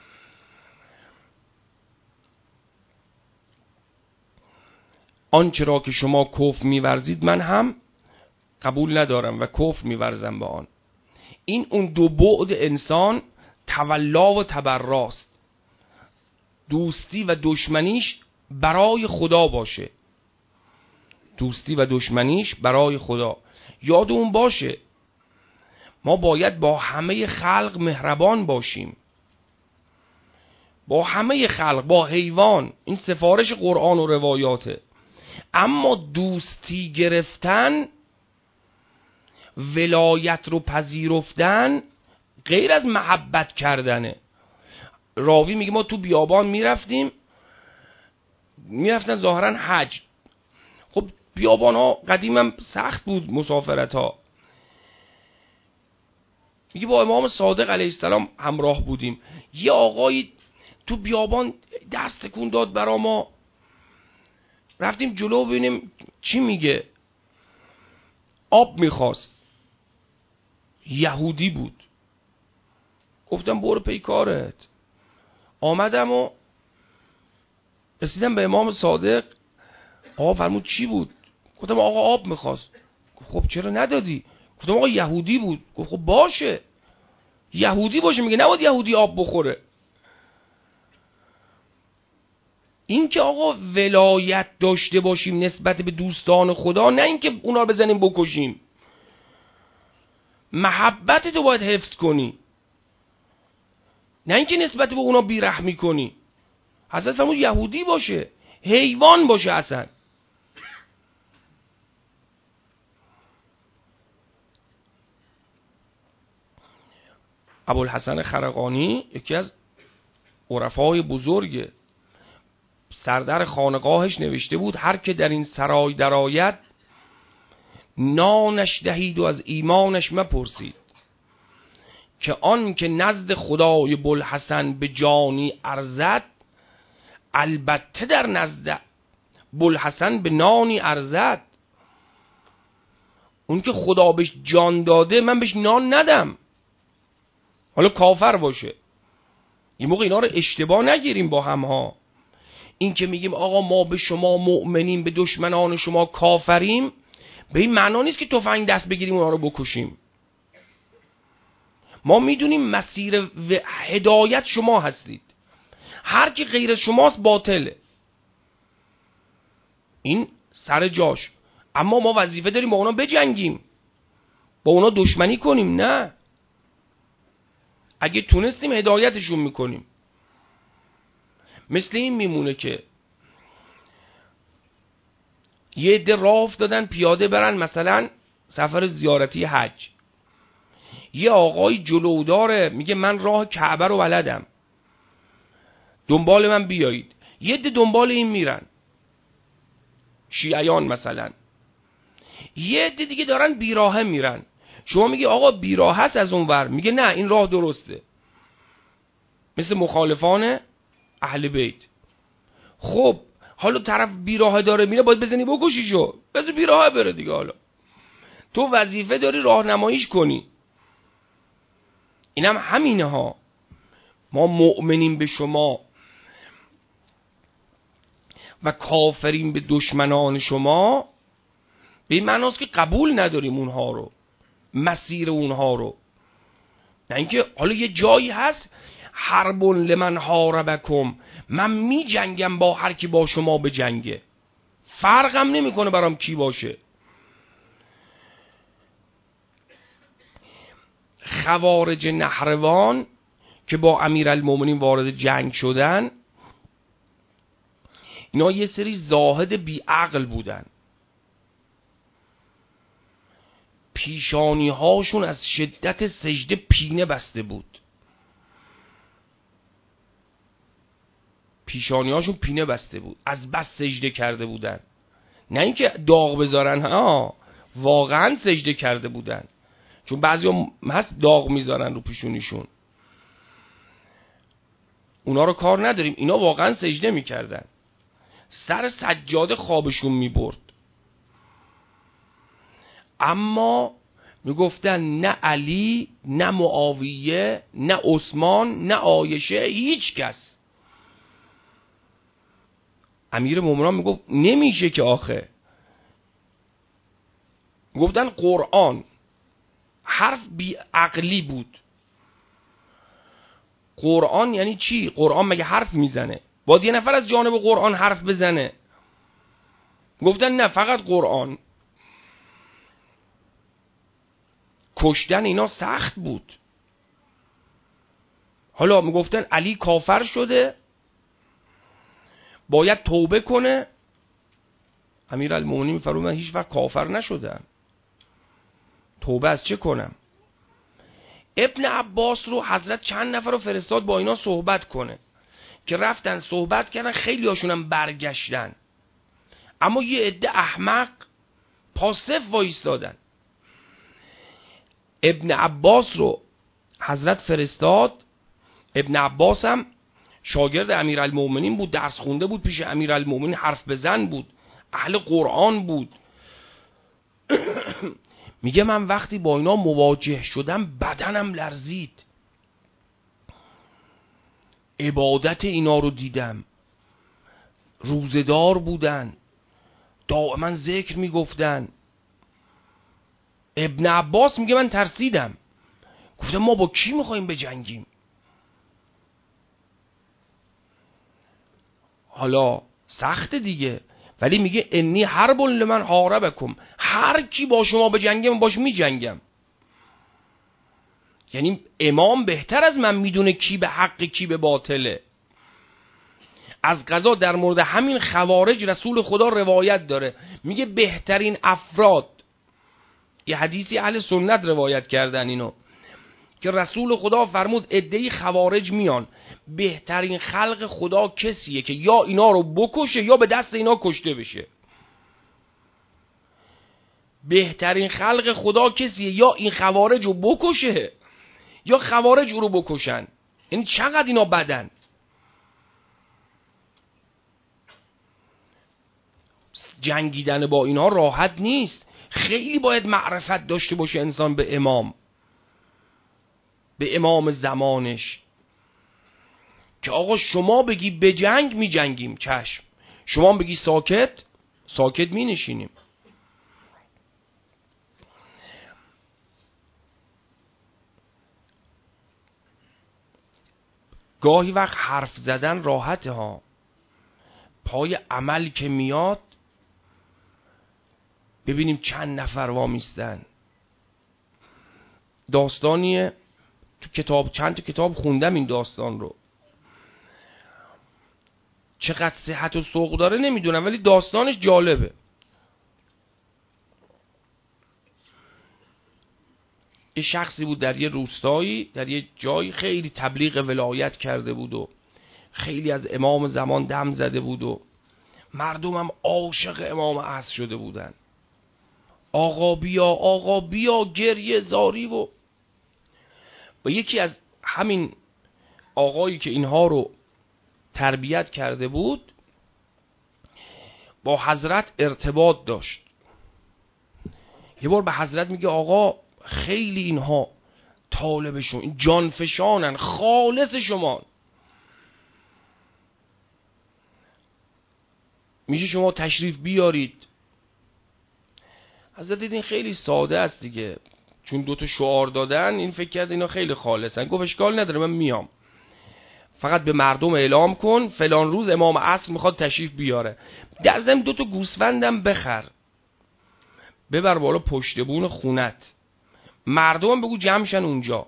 آنچه را که شما کفر می‌ورزید من هم قبول ندارم و کفر می‌ورزم به آن. این اون دو بعد انسان تولا و تبراست. دوستی و دشمنیش برای خدا باشه، دوستی و دشمنیش برای خدا. یاد اون باشه ما باید با همه خلق مهربان باشیم، با همه خلق، با حیوان. این سفارش قرآن و روایاته. اما دوستی گرفتن، ولایت رو پذیرفتن غیر از محبت کردنه. راوی میگه ما تو بیابان میرفتیم، میرفتن ظاهرا حج. خب بیابان ها قدیم هم سخت بود مسافرت ها. میگه با امام صادق علیه السلام همراه بودیم، یه آقایی تو بیابان دست تکون داد برا ما، رفتیم جلو ببینیم چی میگه. آب میخواست، یهودی بود. گفتم برو پی کارت. آمدم و رسیدم به امام صادق. آقا فرمود چی بود؟ گفتم آقا آب میخواست. خب چرا ندادی؟ گفتم آقا یهودی بود. گفت خب باشه، یهودی باشه، میگه نباید یهودی آب بخوره. این که آقا ولایت داشته باشیم نسبت به دوستان خدا، نه اینکه اونا رو بزنیم بکشیم. محبت تو باید حفظ کنی، نه اینکه نسبت به اونا بیرحمی کنی. حضرت فرمود یهودی باشه، حیوان باشه اصلا. ابوالحسن خرقانی یکی از عرفای بزرگه، سردر خانقاهش نوشته بود هر که در این سرای درآید نانش دهید و از ایمانش مپرسید، که آن که نزد خدای بوالحسن به جانی ارزد البته در نزد بوالحسن به نانی ارزد. اون که خدا بهش جان داده من بهش نان ندم، حالا کافر باشه. این موقع اینا رو اشتباه نگیریم با هم ها. این که میگیم آقا ما به شما مؤمنیم به دشمنان شما کافریم، به این معنا نیست که تفنگ دست بگیریم اونا رو بکشیم. ما میدونیم مسیر و هدایت شما هستید، هر کی غیر از شماست باطله، این سر جاش. اما ما وظیفه داریم با اونا بجنگیم، با اونا دشمنی کنیم؟ نه، اگه تونستیم هدایتشون میکنیم. مثل این میمونه که یه عده راه افتادن پیاده برن مثلا سفر زیارتی حج، یه آقای جلوداره میگه من راه کعبه رو بلدم دنبال من بیایید، یه عده دنبال این میرن شیعیان مثلا، یه عده دیگه دارن بیراهه میرن. شما میگی آقا بیراهه است از اون ور، میگه نه این راه درسته، مثل مخالفان اهل بیت. خب حالا طرف بیراهه داره میره، باید بزنی بکشیشو، بذار بیراهه بره دیگه. حالا تو وظیفه داری راهنماییش کنی. اینم هم همینه ها. ما مؤمنیم به شما و کافریم به دشمنان شما، به این معناست که قبول نداریم اونها رو، مسیر اونها رو. نه اینکه حالا یه جایی هست حرب لمن حاربکم، من می جنگم با هر کی با شما به جنگه، فرقم نمیکنه برام کی باشه. خوارج نهروان که با امیرالمومنین وارد جنگ شدن، اینا یه سری زاهد بی عقل بودن، پیشانی هاشون از شدت سجده پینه بسته بود، پیشانی هاشون پینه بسته بود، از بس سجده کرده بودن. نه اینکه داغ بذارن، ها واقعا سجده کرده بودن، چون بعضی هم هست داغ میذارن رو پیشونیشون، اونا رو کار نداریم، اینا واقعا سجده میکردن، سر سجاده خوابشون میبرد. اما میگفتن نه علی نه معاویه نه عثمان نه عایشه، هیچ کس. امیر مومنان میگفت نمیشه که آخه. گفتن قرآن حرف بی عقلی بود. قرآن یعنی چی؟ قرآن مگه حرف میزنه؟ باید یه نفر از جانب قرآن حرف بزنه. گفتن نه فقط قرآن. کشتن اینا سخت بود. حالا میگفتن علی کافر شده باید توبه کنه. امیرالمومنین میفرمود من هیچ وقت کافر نشدم، توبه از چه کنم؟ ابن عباس رو حضرت چند نفر رو فرستاد با اینا صحبت کنه، که رفتن صحبت کردن، خیلی هاشونم برگشتن، اما یه عده احمق پاسف وایستادن. ابن عباس رو حضرت فرستاد. ابن عباس هم شاگرد امیرالمومنین بود، درس خونده بود پیش امیرالمومنین، حرف بزن بود، اهل قرآن بود. میگه من وقتی با اینا مواجه شدم بدنم لرزید، عبادت اینا رو دیدم، روزدار بودن، دائما ذکر میگفتن. ابن عباس میگه من ترسیدم، گفتم ما با کی میخواییم بجنگیم؟ حالا سخت دیگه، ولی میگه انی حرب لمن حاربکم، هر کی با شما بجنگه من باش میجنگم. یعنی امام بهتر از من میدونه کی به حق کی به باطله. از قضا در مورد همین خوارج رسول خدا روایت داره، میگه بهترین افراد، یه حدیثی اهل سنت روایت کردن اینو، که رسول خدا فرمود عده‌ای خوارج میان، بهترین خلق خدا کسیه که یا اینا رو بکشه یا به دست اینا کشته بشه. بهترین خلق خدا کسیه یا این خوارج رو بکشه یا خوارج رو بکشن. یعنی چقدر اینا بدن. جنگیدن با اینا راحت نیست، خیلی باید معرفت داشته باشه انسان به امام، به امام زمانش، که آقا شما بگی به جنگ می جنگیم چشم، شما بگی ساکت ساکت می نشینیم. گاهی وقت حرف زدن راحته ها، پای عمل که میاد ببینیم چند نفر وامیستن. داستانیه تو کتاب، چند تا کتاب خوندم این داستان رو، چقدر صحت و سوق داره نمیدونم ولی داستانش جالبه. یه شخصی بود در یه روستایی، در یه جایی خیلی تبلیغ ولایت کرده بود و خیلی از امام زمان دم زده بود و مردم هم عاشق امام عصر شده بودن. آقا بیا آقا بیا گریه زاری و و یکی از همین آقایی که اینها رو تربیت کرده بود با حضرت ارتباط داشت. یه بار به حضرت میگه آقا خیلی اینها طالبشون جانفشانن، خالص شما، میشه شما تشریف بیارید. حضرت دیدین خیلی ساده است دیگه، چون دوتا شعار دادن این فکر کرد اینا خیلی خالصن. گفت اشکال نداره من میام، فقط به مردم اعلام کن فلان روز امام عصر میخواد تشریف بیاره، در ضمن دوتا گوسفندم بخر ببر بالا پشت بون خونت، مردم بگو جمعشن اونجا.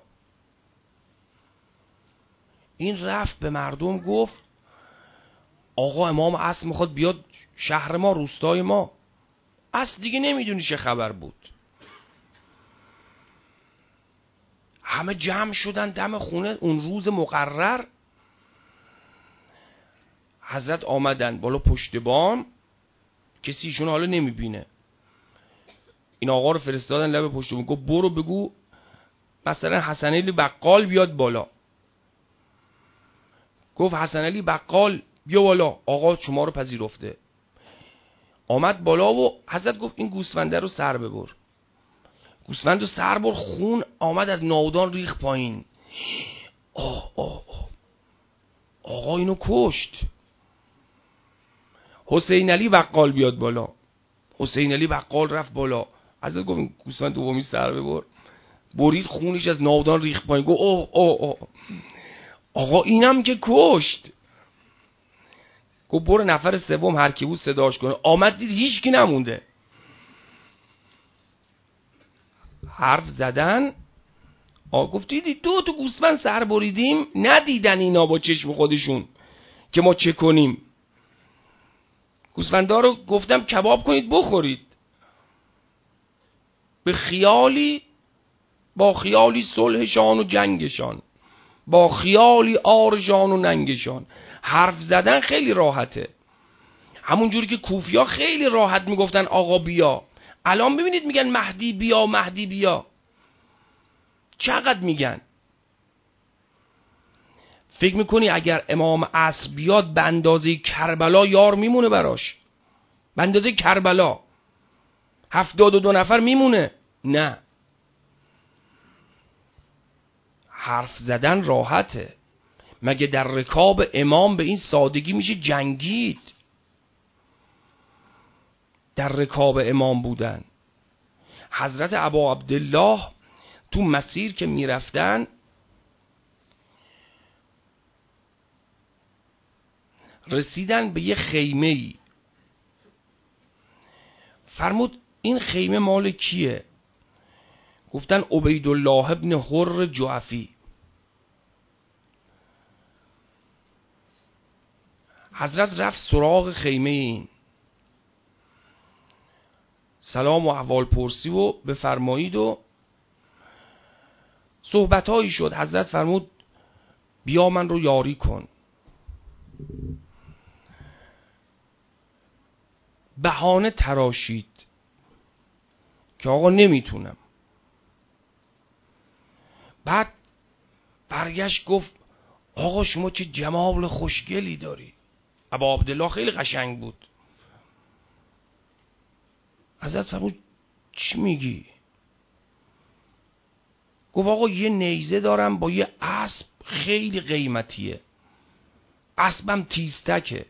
این رفت به مردم گفت آقا امام عصر میخواد بیاد شهر ما، روستای ما. اصل دیگه نمیدونی چه خبر بود. همه جمع شدن دم خونه اون روز مقرر. حضرت آمدن بالا پشت بام، کسی ایشون حالا نمیبینه. این آقا رو فرستادن لب پشت بام، گفت برو بگو مثلا حسن علی بقال بیاد بالا. گفت حسن علی بقال بیا بالا، آقا شما رو پذیرفته. آمد بالا و حضرت گفت این گوسفنده رو سر ببر. گوسفند رو سر بر، خون آمد از ناودان ریخ پایین. آه آه آه آقا اینو کشت. حسین علی بقال بیاد بالا. حسین علی بقال رفت بالا. حضرت گفت این گوسفند دومی سر ببر، برید خونش از ناودان ریخ پایین. گفت اوه اوه اوه آقا اینم که کشت. گفت برو نفر سوم هر کی بود صداش کنه. آمد دید هیچ کی نمونده. حرف زدن. آقا گفت دیدی دو تا گوسفند سر بریدیم، ندیدن اینا با چشم خودشون که ما چه کنیم. گوسفندا رو گفتم کباب کنید بخورید. به خیالی با خیالی صلحشان و جنگشان، با خیالی آرشان و ننگشان. حرف زدن خیلی راحته، همون جوری که کوفیا خیلی راحت میگفتن آقا بیا. الان ببینید میگن مهدی بیا مهدی بیا، چقدر میگن. فکر میکنی اگر امام عصر بیاد به اندازه کربلا یار میمونه براش؟ به اندازه کربلا هفتاد و دو نفر میمونه؟ نه. حرف زدن راحته، مگه در رکاب امام به این سادگی میشه جنگید؟ در رکاب امام بودن. حضرت ابا عبدالله تو مسیر که میرفتن رسیدن به یه خیمه ای. فرمود این خیمه مال کیه؟ گفتن عبیدالله ابن حر جعفی. حضرت رفت سراغ خیمه این، سلام و احوال پرسی و بفرمایید و صحبتهایی شد. حضرت فرمود بیا من رو یاری کن. بهانه تراشید که آقا نمیتونم. بعد برگشت گفت آقا شما چه جمال خوشگلی داری. ابا عبدالله خیلی قشنگ بود. حضرت فرمود چی میگی؟ گفت آقا یه نیزه دارم با یه اسب خیلی قیمتیه، اسبم تیزتکه.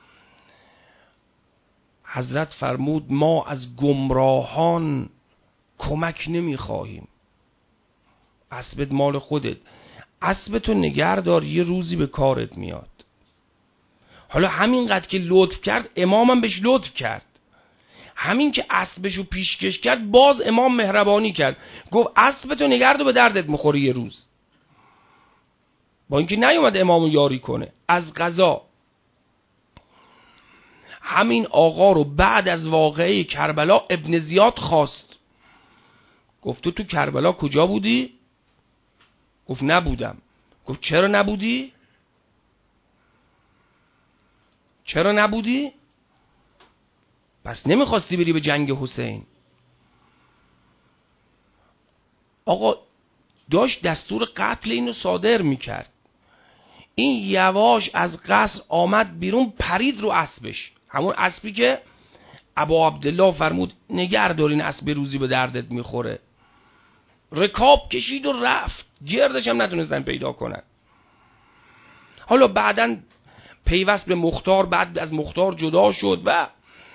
حضرت فرمود ما از گمراهان کمک نمیخواهیم، اسبت مال خودت، اسبتو نگه دار یه روزی به کارت میاد. حالا همینقدر که لطف کرد امامم بهش لطف کرد، همین که اسبشو پیشکش کرد باز امام مهربانی کرد، گفت اسبتو نگه دار به دردت میخوری یه روز. با اینکه نیومد امامو یاری کنه. از قضا همین آقا رو بعد از واقعه کربلا ابن زیاد خواست، گفت تو تو کربلا کجا بودی؟ گفت نبودم. گفت چرا نبودی؟ چرا نبودی؟ پس نمیخواستی بری به جنگ حسین. آقا داشت دستور قتل اینو صادر میکرد. این یواش از قصر آمد بیرون، پرید رو اسبش، همون اسبی که ابا عبدالله فرمود نگر دارین اسب روزی به دردت میخوره. رکاب کشید و رفت، گردش هم نتونستن پیدا کنن. حالا بعدن پیوست به مختار، بعد از مختار جدا شد و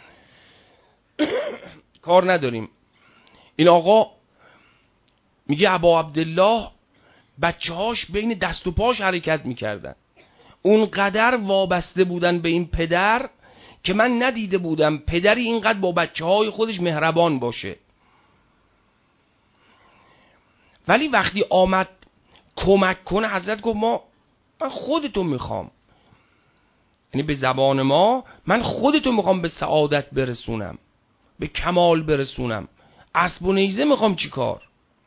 کار نداریم. این آقا میگه ابا عبدالله بچه هاش بین دست و پاش حرکت میکردن، اونقدر وابسته بودن به این پدر که من ندیده بودم پدری اینقدر با بچه های خودش مهربان باشه. ولی وقتی آمد کمک کنه حضرت گفت ما من خودتو میخوام، یعنی به زبان ما من خودتو میخوام به سعادت برسونم، به کمال برسونم، اسب و نیزه میخوام چی کار؟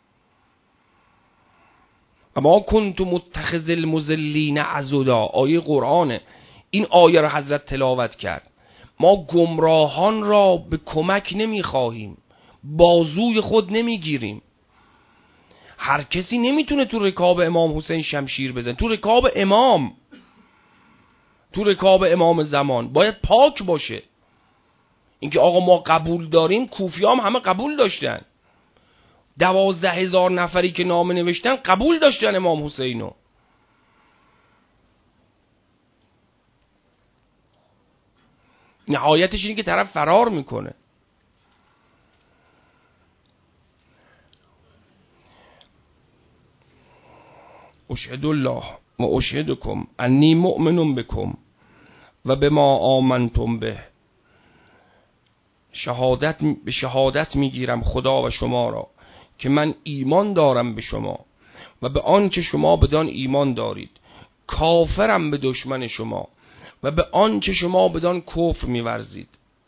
اما کنت متخذ المضلین عضدا، آیه قرآنه. این آیه رو حضرت تلاوت کرد. ما گمراهان را به کمک نمیخواهیم، بازوی خود نمیگیریم. هر کسی نمیتونه تو رکاب امام حسین شمشیر بزنه، تو رکاب امام، تو رکاب امام زمان باید پاک باشه. اینکه آقا ما قبول داریم، کوفیام همه قبول داشتن، دوازده هزار نفری که نامه نوشتن قبول داشتن امام حسینو. نهایتش اینه که طرف فرار میکنه. اشهد الله و اشهدکم انی مؤمن بکم و بما آمنتم به، شهادت به شهادت میگیرم خدا و شما را که من ایمان دارم به شما و به آنچه شما بدان ایمان دارید، کافرم به دشمن شما و به آنچه شما بدان کفر میورزید.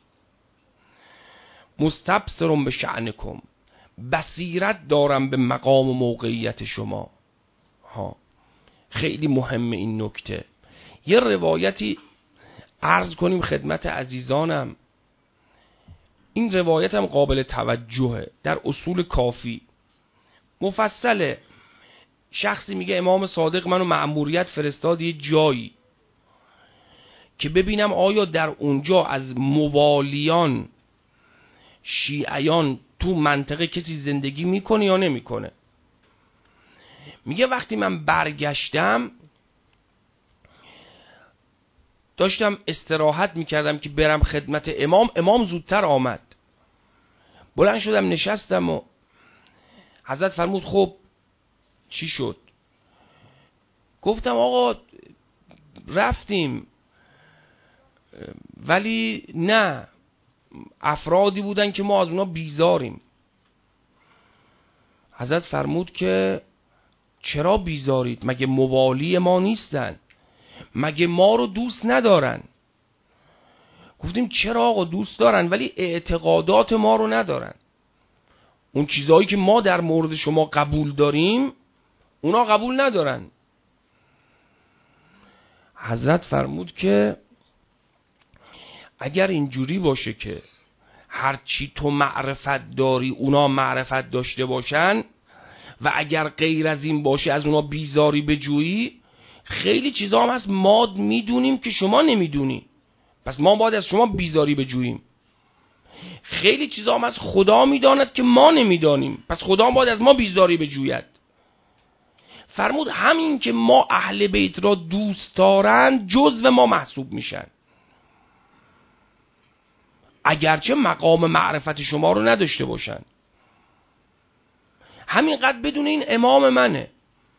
مستبصرم به شأنکم، بصیرت دارم به مقام و موقعیت شما. ها خیلی مهمه این نکته. یه روایتی عرض کنیم خدمت عزیزانم، این روایت هم قابل توجهه، در اصول کافی مفصله. شخصی میگه امام صادق منو مأموریت فرستاد یه جایی که ببینم آیا در اونجا از موالیان شیعیان تو منطقه کسی زندگی میکنه یا نمیکنه. میگه وقتی من برگشتم داشتم استراحت میکردم که برم خدمت امام، امام زودتر آمد. بلند شدم نشستم و حضرت فرمود خب چی شد؟ گفتم آقا رفتیم ولی نه، افرادی بودن که ما از اونا بیزاریم. حضرت فرمود که چرا بیزارید؟ مگه موالی ما نیستن؟ مگه ما رو دوست ندارن؟ گفتیم چرا آقا دوست دارن ولی اعتقادات ما رو ندارن. اون چیزهایی که ما در مورد شما قبول داریم اونا قبول ندارن. حضرت فرمود که اگر اینجوری باشه که هرچی تو معرفت داری اونا معرفت داشته باشن و اگر غیر از این باشه از اونا بیزاری بجویی، خیلی چیزا هم هست ما میدونیم که شما نمیدونی، پس ما باید از شما بیزاری بجوییم. خیلی چیزا هم هست خدا میداند که ما نمیدانیم، پس خدا باید از ما بیزاری بجوید. فرمود همین که ما اهل بیت را دوست دارن جزو ما محسوب میشن، اگرچه مقام معرفت شما رو نداشته باشن. همینقدر بدون این امام منه،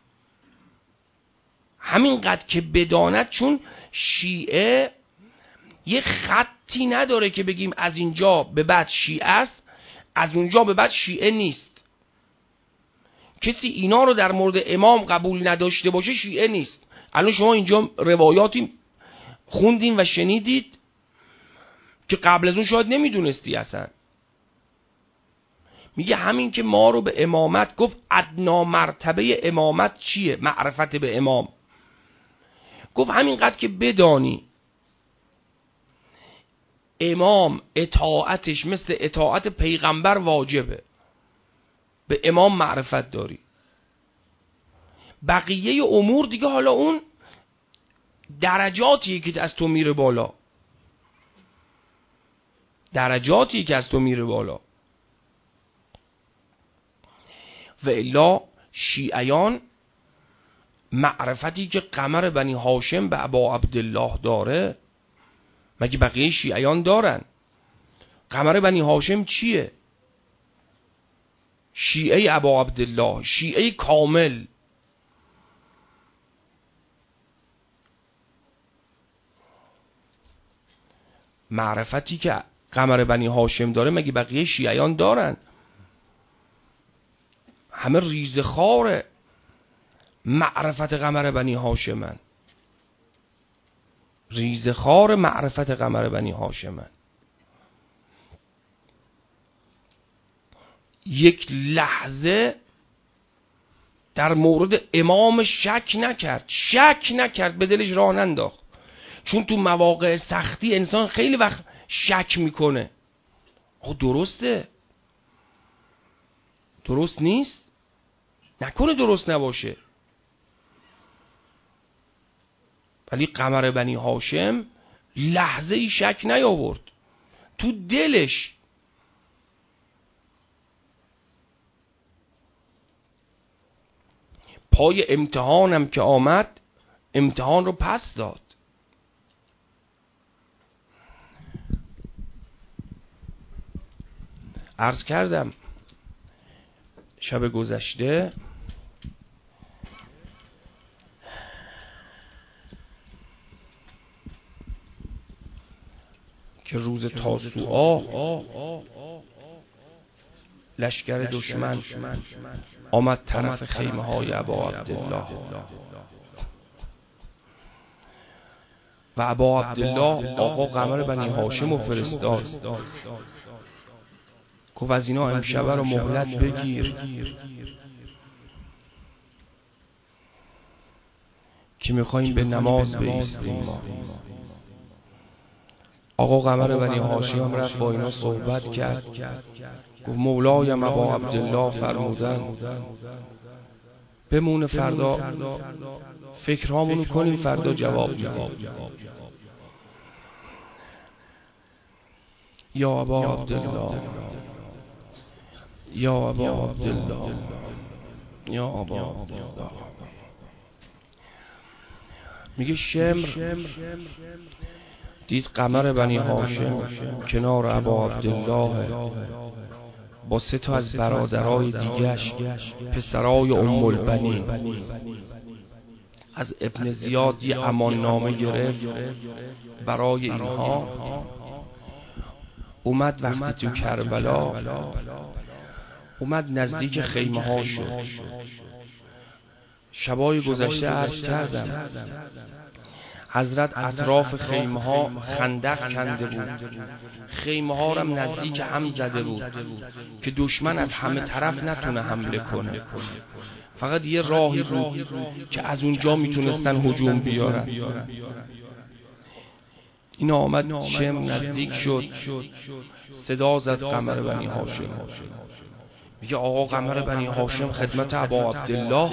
همینقدر که بداند، چون شیعه یه خطی نداره که بگیم از اینجا به بعد شیعه است، از اونجا به بعد شیعه نیست. کسی اینا رو در مورد امام قبول نداشته باشه شیعه نیست. الان شما اینجا روایاتی خوندین و شنیدید که قبل از اون شاید نمیدونستی اصلا. میگه همین که ما رو به امامت گفت، ادنا مرتبه امامت چیه؟ معرفت به امام. گفت همینقدر که بدانی امام اطاعتش مثل اطاعت پیغمبر واجبه، به امام معرفت داری. بقیه امور دیگه حالا اون درجاتیه که از تو میره بالا، درجاتی که از تو میره بالا. و الا شیعیان معرفتی که قمر بنی هاشم به ابا عبدالله داره مگه بقیه شیعیان دارن؟ قمر بنی هاشم چیه؟ شیعه ابا عبدالله، شیعه کامل. معرفتی که قمر بنی هاشم داره مگه بقیه شیعیان دارن؟ همه ریزخوار معرفت قمر بنی هاشمن، ریزخوار معرفت قمر بنی هاشمن. یک لحظه در مورد امام شک نکرد، شک نکرد، به دلش راه ننداخت. چون تو مواقع سختی انسان خیلی وقت شک میکنه، آه درسته، درست نیست، نکنه درست نباشه. ولی قمر بنی هاشم لحظه ای شک نیاورد تو دلش. پای امتحانم که آمد امتحان رو پس داد. عرض کردم شب گذشته که روز تاسوعا لشکر دشمن آمد طرف خیمه های ابا عبدالله و ابا عبدالله آقا قمر بنی هاشم رو فرستاد. گفت از اینا امشبه رو مهلت بگیر که میخواییم به نماز بایستیم. ما آقا قمر بنی هاشم رفت با اینا صحبت کرد، گفت مولایم ابا عبدالله فرمودن بمونه فردا فکرهامونو کنیم، فردا جواب میدیم. یا ابا عبدالله، یا ابا عبدالله، یا ابا عبدالله. میگه شمر دید قمر بنی هاشم کنار ابا عبدالله با سه تا از برادرای دیگش پسرای ام البنین. از ابن زیاد یه امان نامه گرفت برای اینها. اومد وقتی تو کربلا اومد نزدیک خیمه ها شد. شبای گذشته عرض کردم حضرت اطراف خیمه ها خندق کنده بود، خیمه ها را نزدیک هم زده بود که دشمن از همه طرف نتونه حمله کنه، فقط یه راهی بود که از اونجا میتونستن هجوم بیارن. این آمد شم نزدیک شد، صدا زد قمر بنی هاشم، میگه آقا قمر بنی هاشم خدمت ابا عبدالله.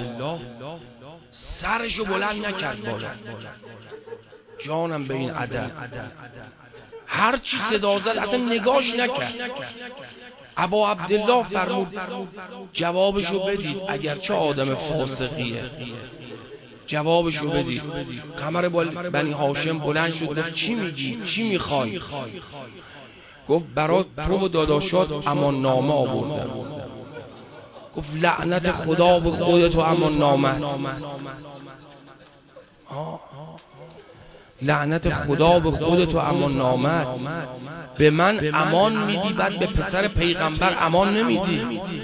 سرشو بلند نکرد بالا، جانم به این ادب، هر چی صدا زد اصلا نگاش نکرد. ابا عبدالله فرمود جوابشو بدید، اگرچه آدم فاسقیه جوابشو بدید. قمر بنی هاشم بلند شد گفت چی میگی؟ چی میخوای؟ گفت برات تو و داداشات امان نامه آوردم. گفت لعنت خدا به خودت و امان نامه. لعنت خدا به خودت و امان نامه. به من امان میدی بعد به پسر پیغمبر امان نمیدی؟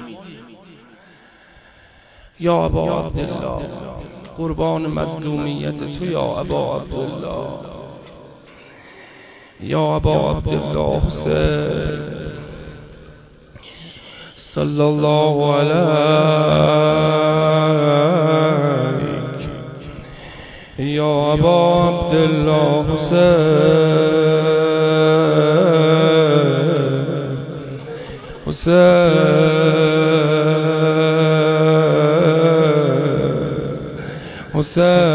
یا ابا عبدالله، قربان مظلومیت تو یا ابا عبدالله، یا ابا عبدالله حسین صلی الله علیک، یا ابا عبدالله حسین حسین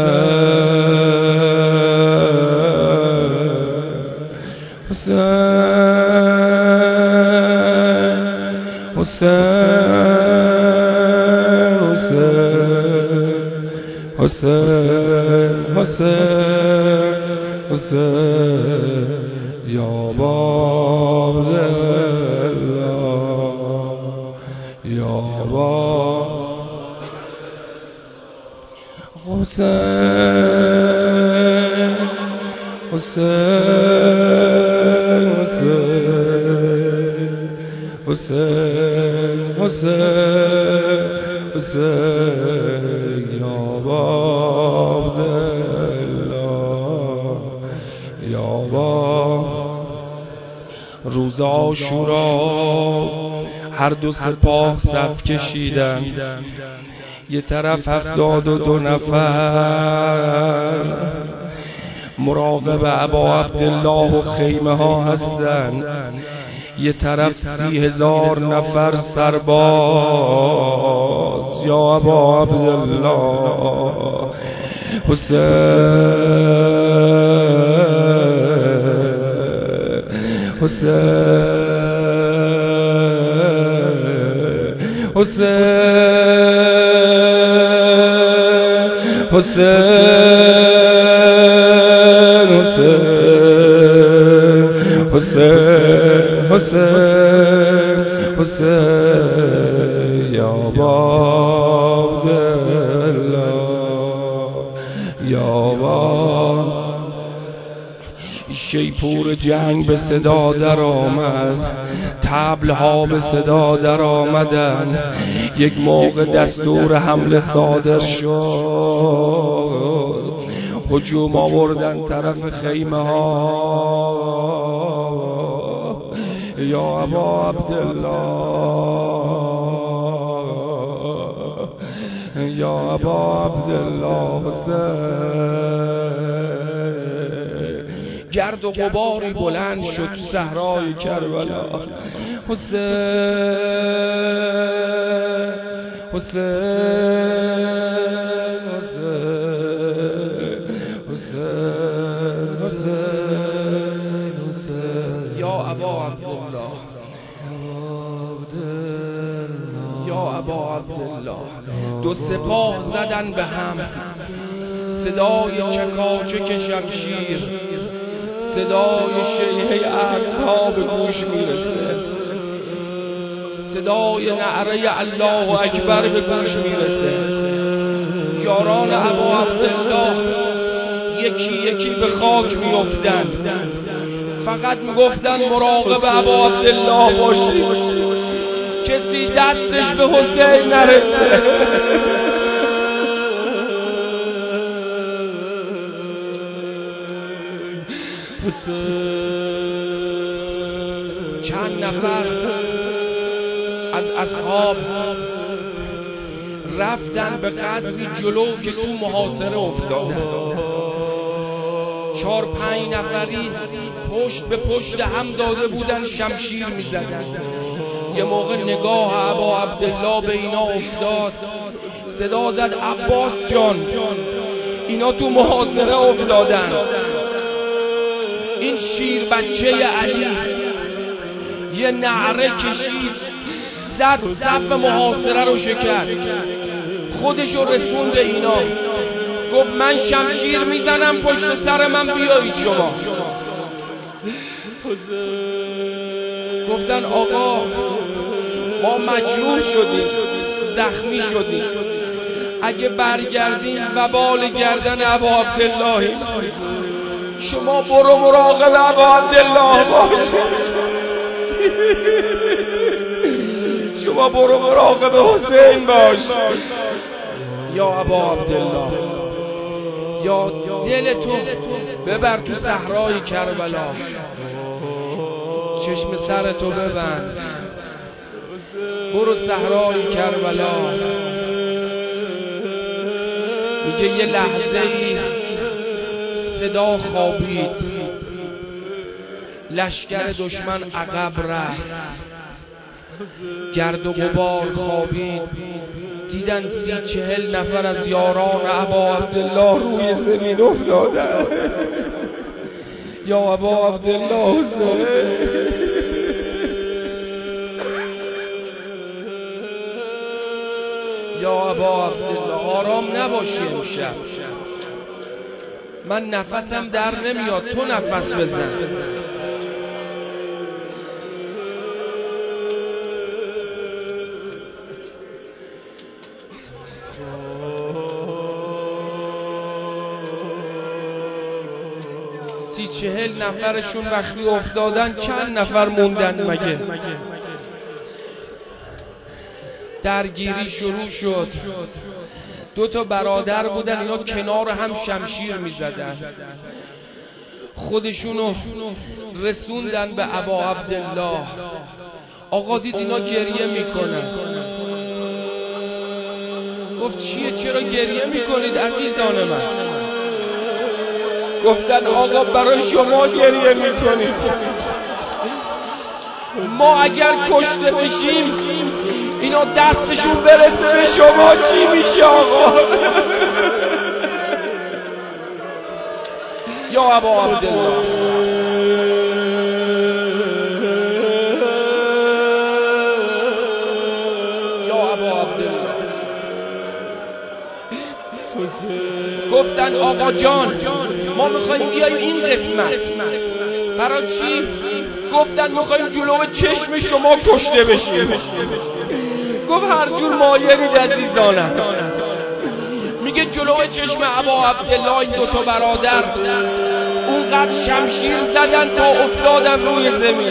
حسین حسین حسین حسین حسین یا باب الله، یا باب حسین حسین حسین حسین حسین حسین یا باب الله، یا باب. روز عاشورا هر دو سپاه صف کشیدن، یه طرف هفتاد و دو نفر مراقب ابا عبدالله و خیمه ها هستن، یه طرف سی هزار نفر سرباز. یا ابا عبدالله حسین حسین حسین حسین حسین حسین حسین حسین یا باب الله، یا باب. شیپور جنگ به صدا در آمد، طبل ها به صدا در آمدن، یک موقع دستور حمله صادر شد، هجوم آوردن طرف خیمه ها. یا ابا عبدالله، یا ابا عبدالله حسین. گرد و غباری بلند شد تو صحرای کربلا. حسین حسین حسین حسین حسین یا ابا عبدالله، یا ابا عبدالله. دو سپاه زدن به هم، صدای چکاچک شمشیر، صدای شیهه اسب‌ها به گوش میرسه، صدای نعره الله اکبر به گوش میرسه. یاران ابا عبدالله یکی یکی به خاک میافتند، فقط میگفتن مراقب ابا عبدالله باشید کسی دستش به حسین نرسه. چند نفر از اصحاب رفتن به قدری جلو که تو محاصره افتادن. چهار پنج نفری پشت به پشت هم داده بودن، شمشیر می زدن. یه موقع نگاه ابا عبدالله به اینا افتاد، صدا زد عباس جان، اینا تو محاصره افتادن. این شیر بچه علی یه نعره کشید، زد صف محاصره رو شکست، خودش رو رسون به اینا، گفت من شمشیر میزنم پشت سر من بیایید شما. گفتن آقا ما مجروح شدیم، زخمی شدیم، اگه برگردیم وبال گردن ابا عبدالله، شما برو مراقب ابا عبدالله باش، شما برو مراقب حسین باش. یا ابا عبدالله، یا دل تو ببر تو صحرای کربلا، چشم سر تو ببند، برو صحرای کربلا. میگه یه لحظه ای صدا خوابید، لشکر دشمن عقب رفت، گرد و غبار خوابید، دیدن سی چهل نفر از یاران ابا عبدالله روی زمین افتادن. یا ابا عبدالله حسین، یا ابا عبدالله آرام نباشی امشب، من نفسم در نمیاد، تو نفس بزن. سی چهل نفرشون وقتی افتادن چند نفر موندن مگه؟ درگیری شروع شد. دو تا برادر بودن، اینا کنار هم شمشیر می زدن، خودشونو رسوندن به ابا عبدالله. آقا دید اینا گریه میکنن، گفت چیه، چرا گریه میکنید عزیزان من؟ گفتن آقا برای شما گریه میکنید، ما اگر کشته بشیم اینا دستشون برسه به شما چی میشه آقا؟ یا ابا عبدالله، یا ابا عبدالله. گفتن آقا جان ما میخواییم بیاییم این قسمت. برای چی؟ گفتن میخواییم جلو چشم شما کشته بشیم. گفت هر جور مایلید عزیزانم. میگه جلو چشم ابا عبدالله این دوتا برادر اونقدر شمشیر زدن تا افتادن روی زمین،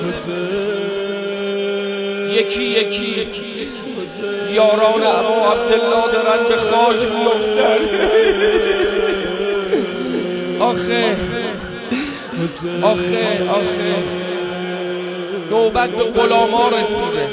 یکی یکی یاران ابا عبدالله دارن به خاک میافتن. آخه آخه آخه نوبت به غلاما رسیده.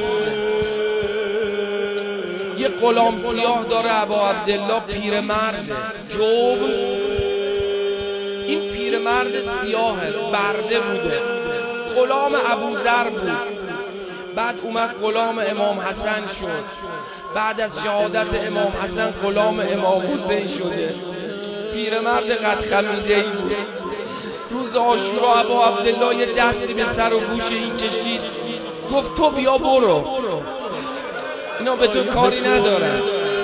یه غلام سیاه داره ابا عبدالله، پیرمرده جوب. این پیرمرد سیاهه، برده بوده، غلام ابوذر بود. بعد اومد غلام امام حسن شد، بعد از شهادت امام حسن غلام امام حسین شده. پیرمرد قد خمیده ای بود. روز عاشورا ابا عبدالله یه دستی به سر و گوش این کشید، گفت تو بیا برو، اینا به تو کاری ندارن.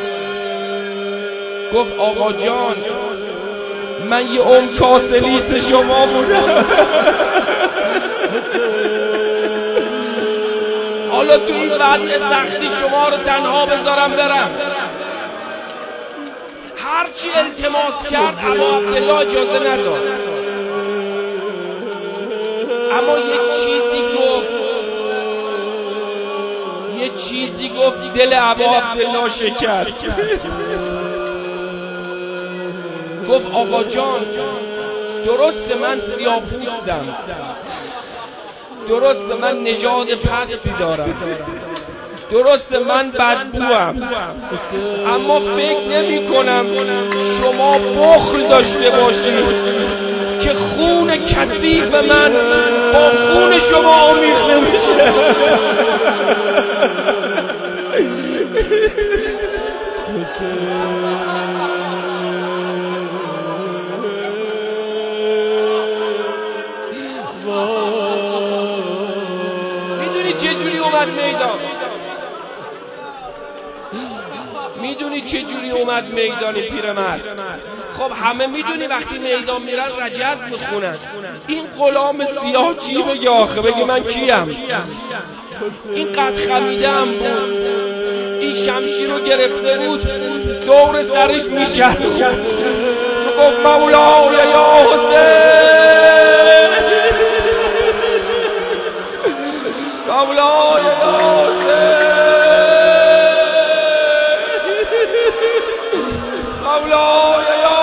گفت آقا جان من یه عمر کاسلیس شما بودم، حالا تو این وضع سختی شما رو تنها بذارم برم؟ هرچی التماس کرد ابا عبدالله اجازه نداد. اما یه چیزی گفت، یه چیزی گفت دل ابا عبدالله شکست. گفت آقا جان درست من سیاه‌پوستم، درست من نژاد پستی دارم، درست من بدبوام، اما فکر نمی کنم شما بخل داشته باشید که خون کثیف من با خون شما آمیخته میشه. میدونی چه جوری اومد میدان؟ میدونی چه جوری اومد میدانی پیرمرد؟ خب همه میدونی وقتی میدان میرن رجز میخونن. این غلام سیاه چی بگه آخه؟ بگه من کیم؟ این قد خمیدم بود، این شمشیر رو گرفته بود دور سرش میشه. گفت مولای یا حسین، مولای یا حسین، مولای یا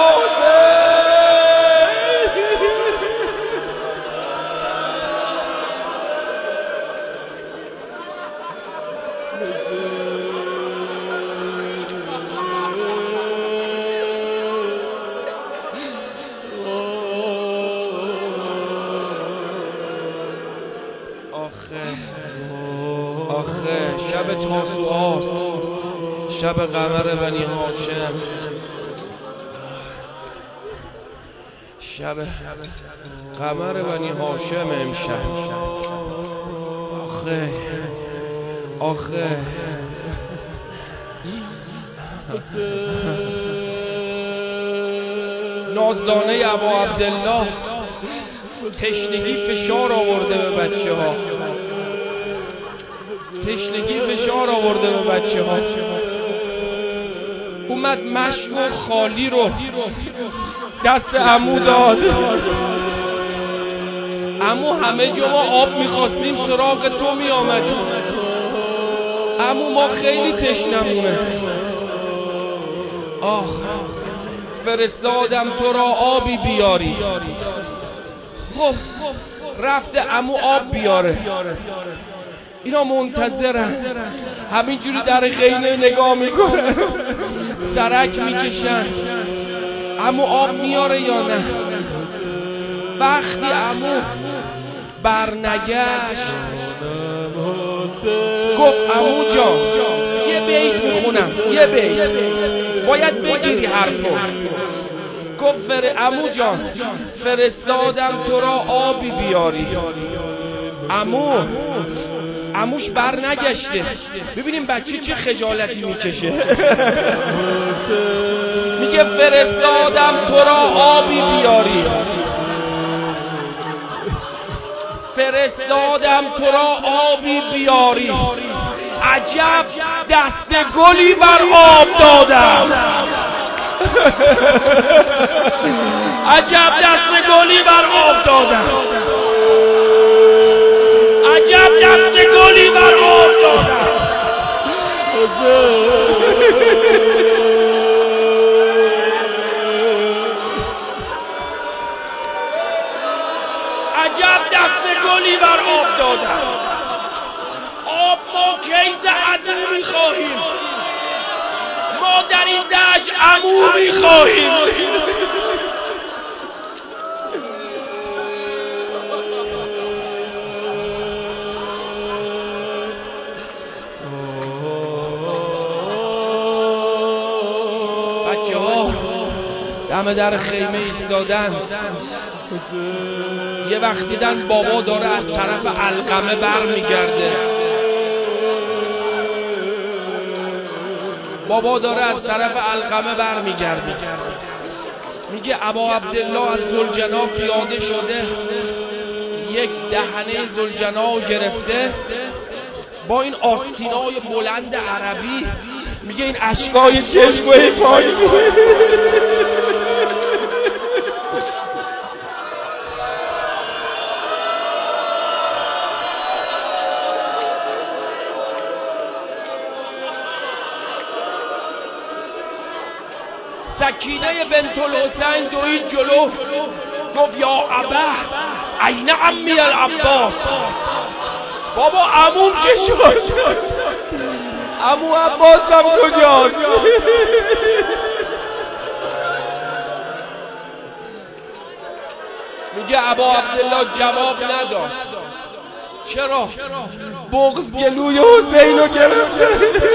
آخه شب تاسوعاست، شب قمر بنی هاشم، شب قمر بنی هاشم امشب. آخه آخه نازدانه ابا عبدالله تشنگی فشار آورده به بچه ها، تشنگی فشار آورده به بچه ها. اومد مشک و خالی رو دست عمو داد. عمو همه جا ما آب میخواستیم سراغ تو میآمدیم، عمو ما خیلی تشنمونه. آه فرستادم تو را آبی بیاری. خب رفته عمو آب بیاره، اینا منتظرن، همینجوری در خیمه نگاه میکنن، سرک میکشن عمو آب میاره یا نه. وقتی عمو برنگشت گفت عمو جان یه بیت میخونم، یه بیت باید بگیری حرفو. گفت فر عمو جان فرستادم تو را آبی بیاری. عمو عموش بر نگشته. ببینیم بچه چه خجالتی میکشه. میگه فرستادم تو را آبی بیاری، فرستادم تو را آبی بیاری، عجب دست گلی بر آب دادم، عجب دست گلی بر آب دادم، عجب دست گلی بر آب دادم. عجب دست گلی بر آب دادم. آب ما کیز عدو میخواهیم، ما در این دشت عمو میخواهیم. بچه ها دم در خیمه ایستادن، یه وقت دیدن بابا داره از طرف علقمه بر میگرده، بابا داره از طرف علقمه بر میگرده. میگه ابا عبدالله از ذوالجنا پیاده شده، یک دهنه ذوالجنا گرفته با این آستینای بلند عربی. میگه این اشکای چشم و حفایی سکینه بنت الحسین دوید جلو گفت یا ابه این عمی العباس. بابا عموم چه شد؟ عمو عباس هم کجاست؟ میگه ابا عبدالله جواب نداد. چرا؟ بغض گلوی حسین رو گرفته.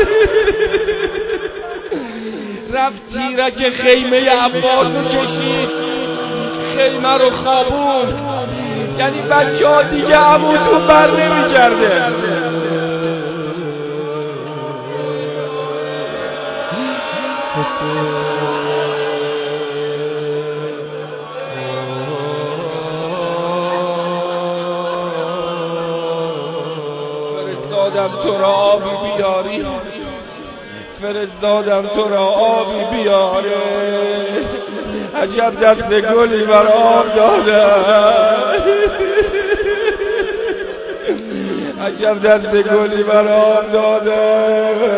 رفت تیرک خیمه عباس رو کشید، خیمه رو خوابون. یعنی بچه ها دیگه عمو تو بر نمی کرده. فرستادم تو را آبی بیاری، فرستادم تو را آبی بیاره. عجب دست گلی بر آب داده، عجب دست گلی بر آب داده.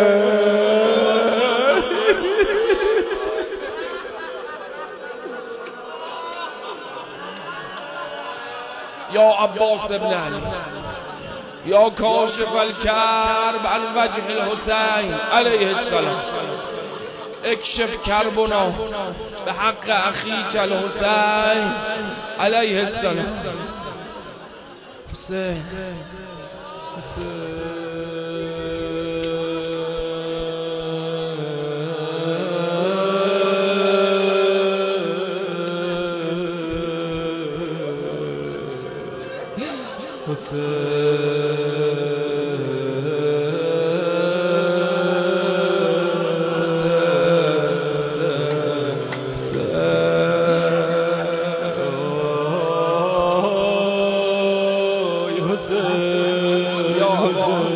یا عباس ابن علی یا کاشف الکرب عن وجه الحسین علیه السلام، اکشف کربنا به حق اخیک الحسین علیه السلام. حسین حسین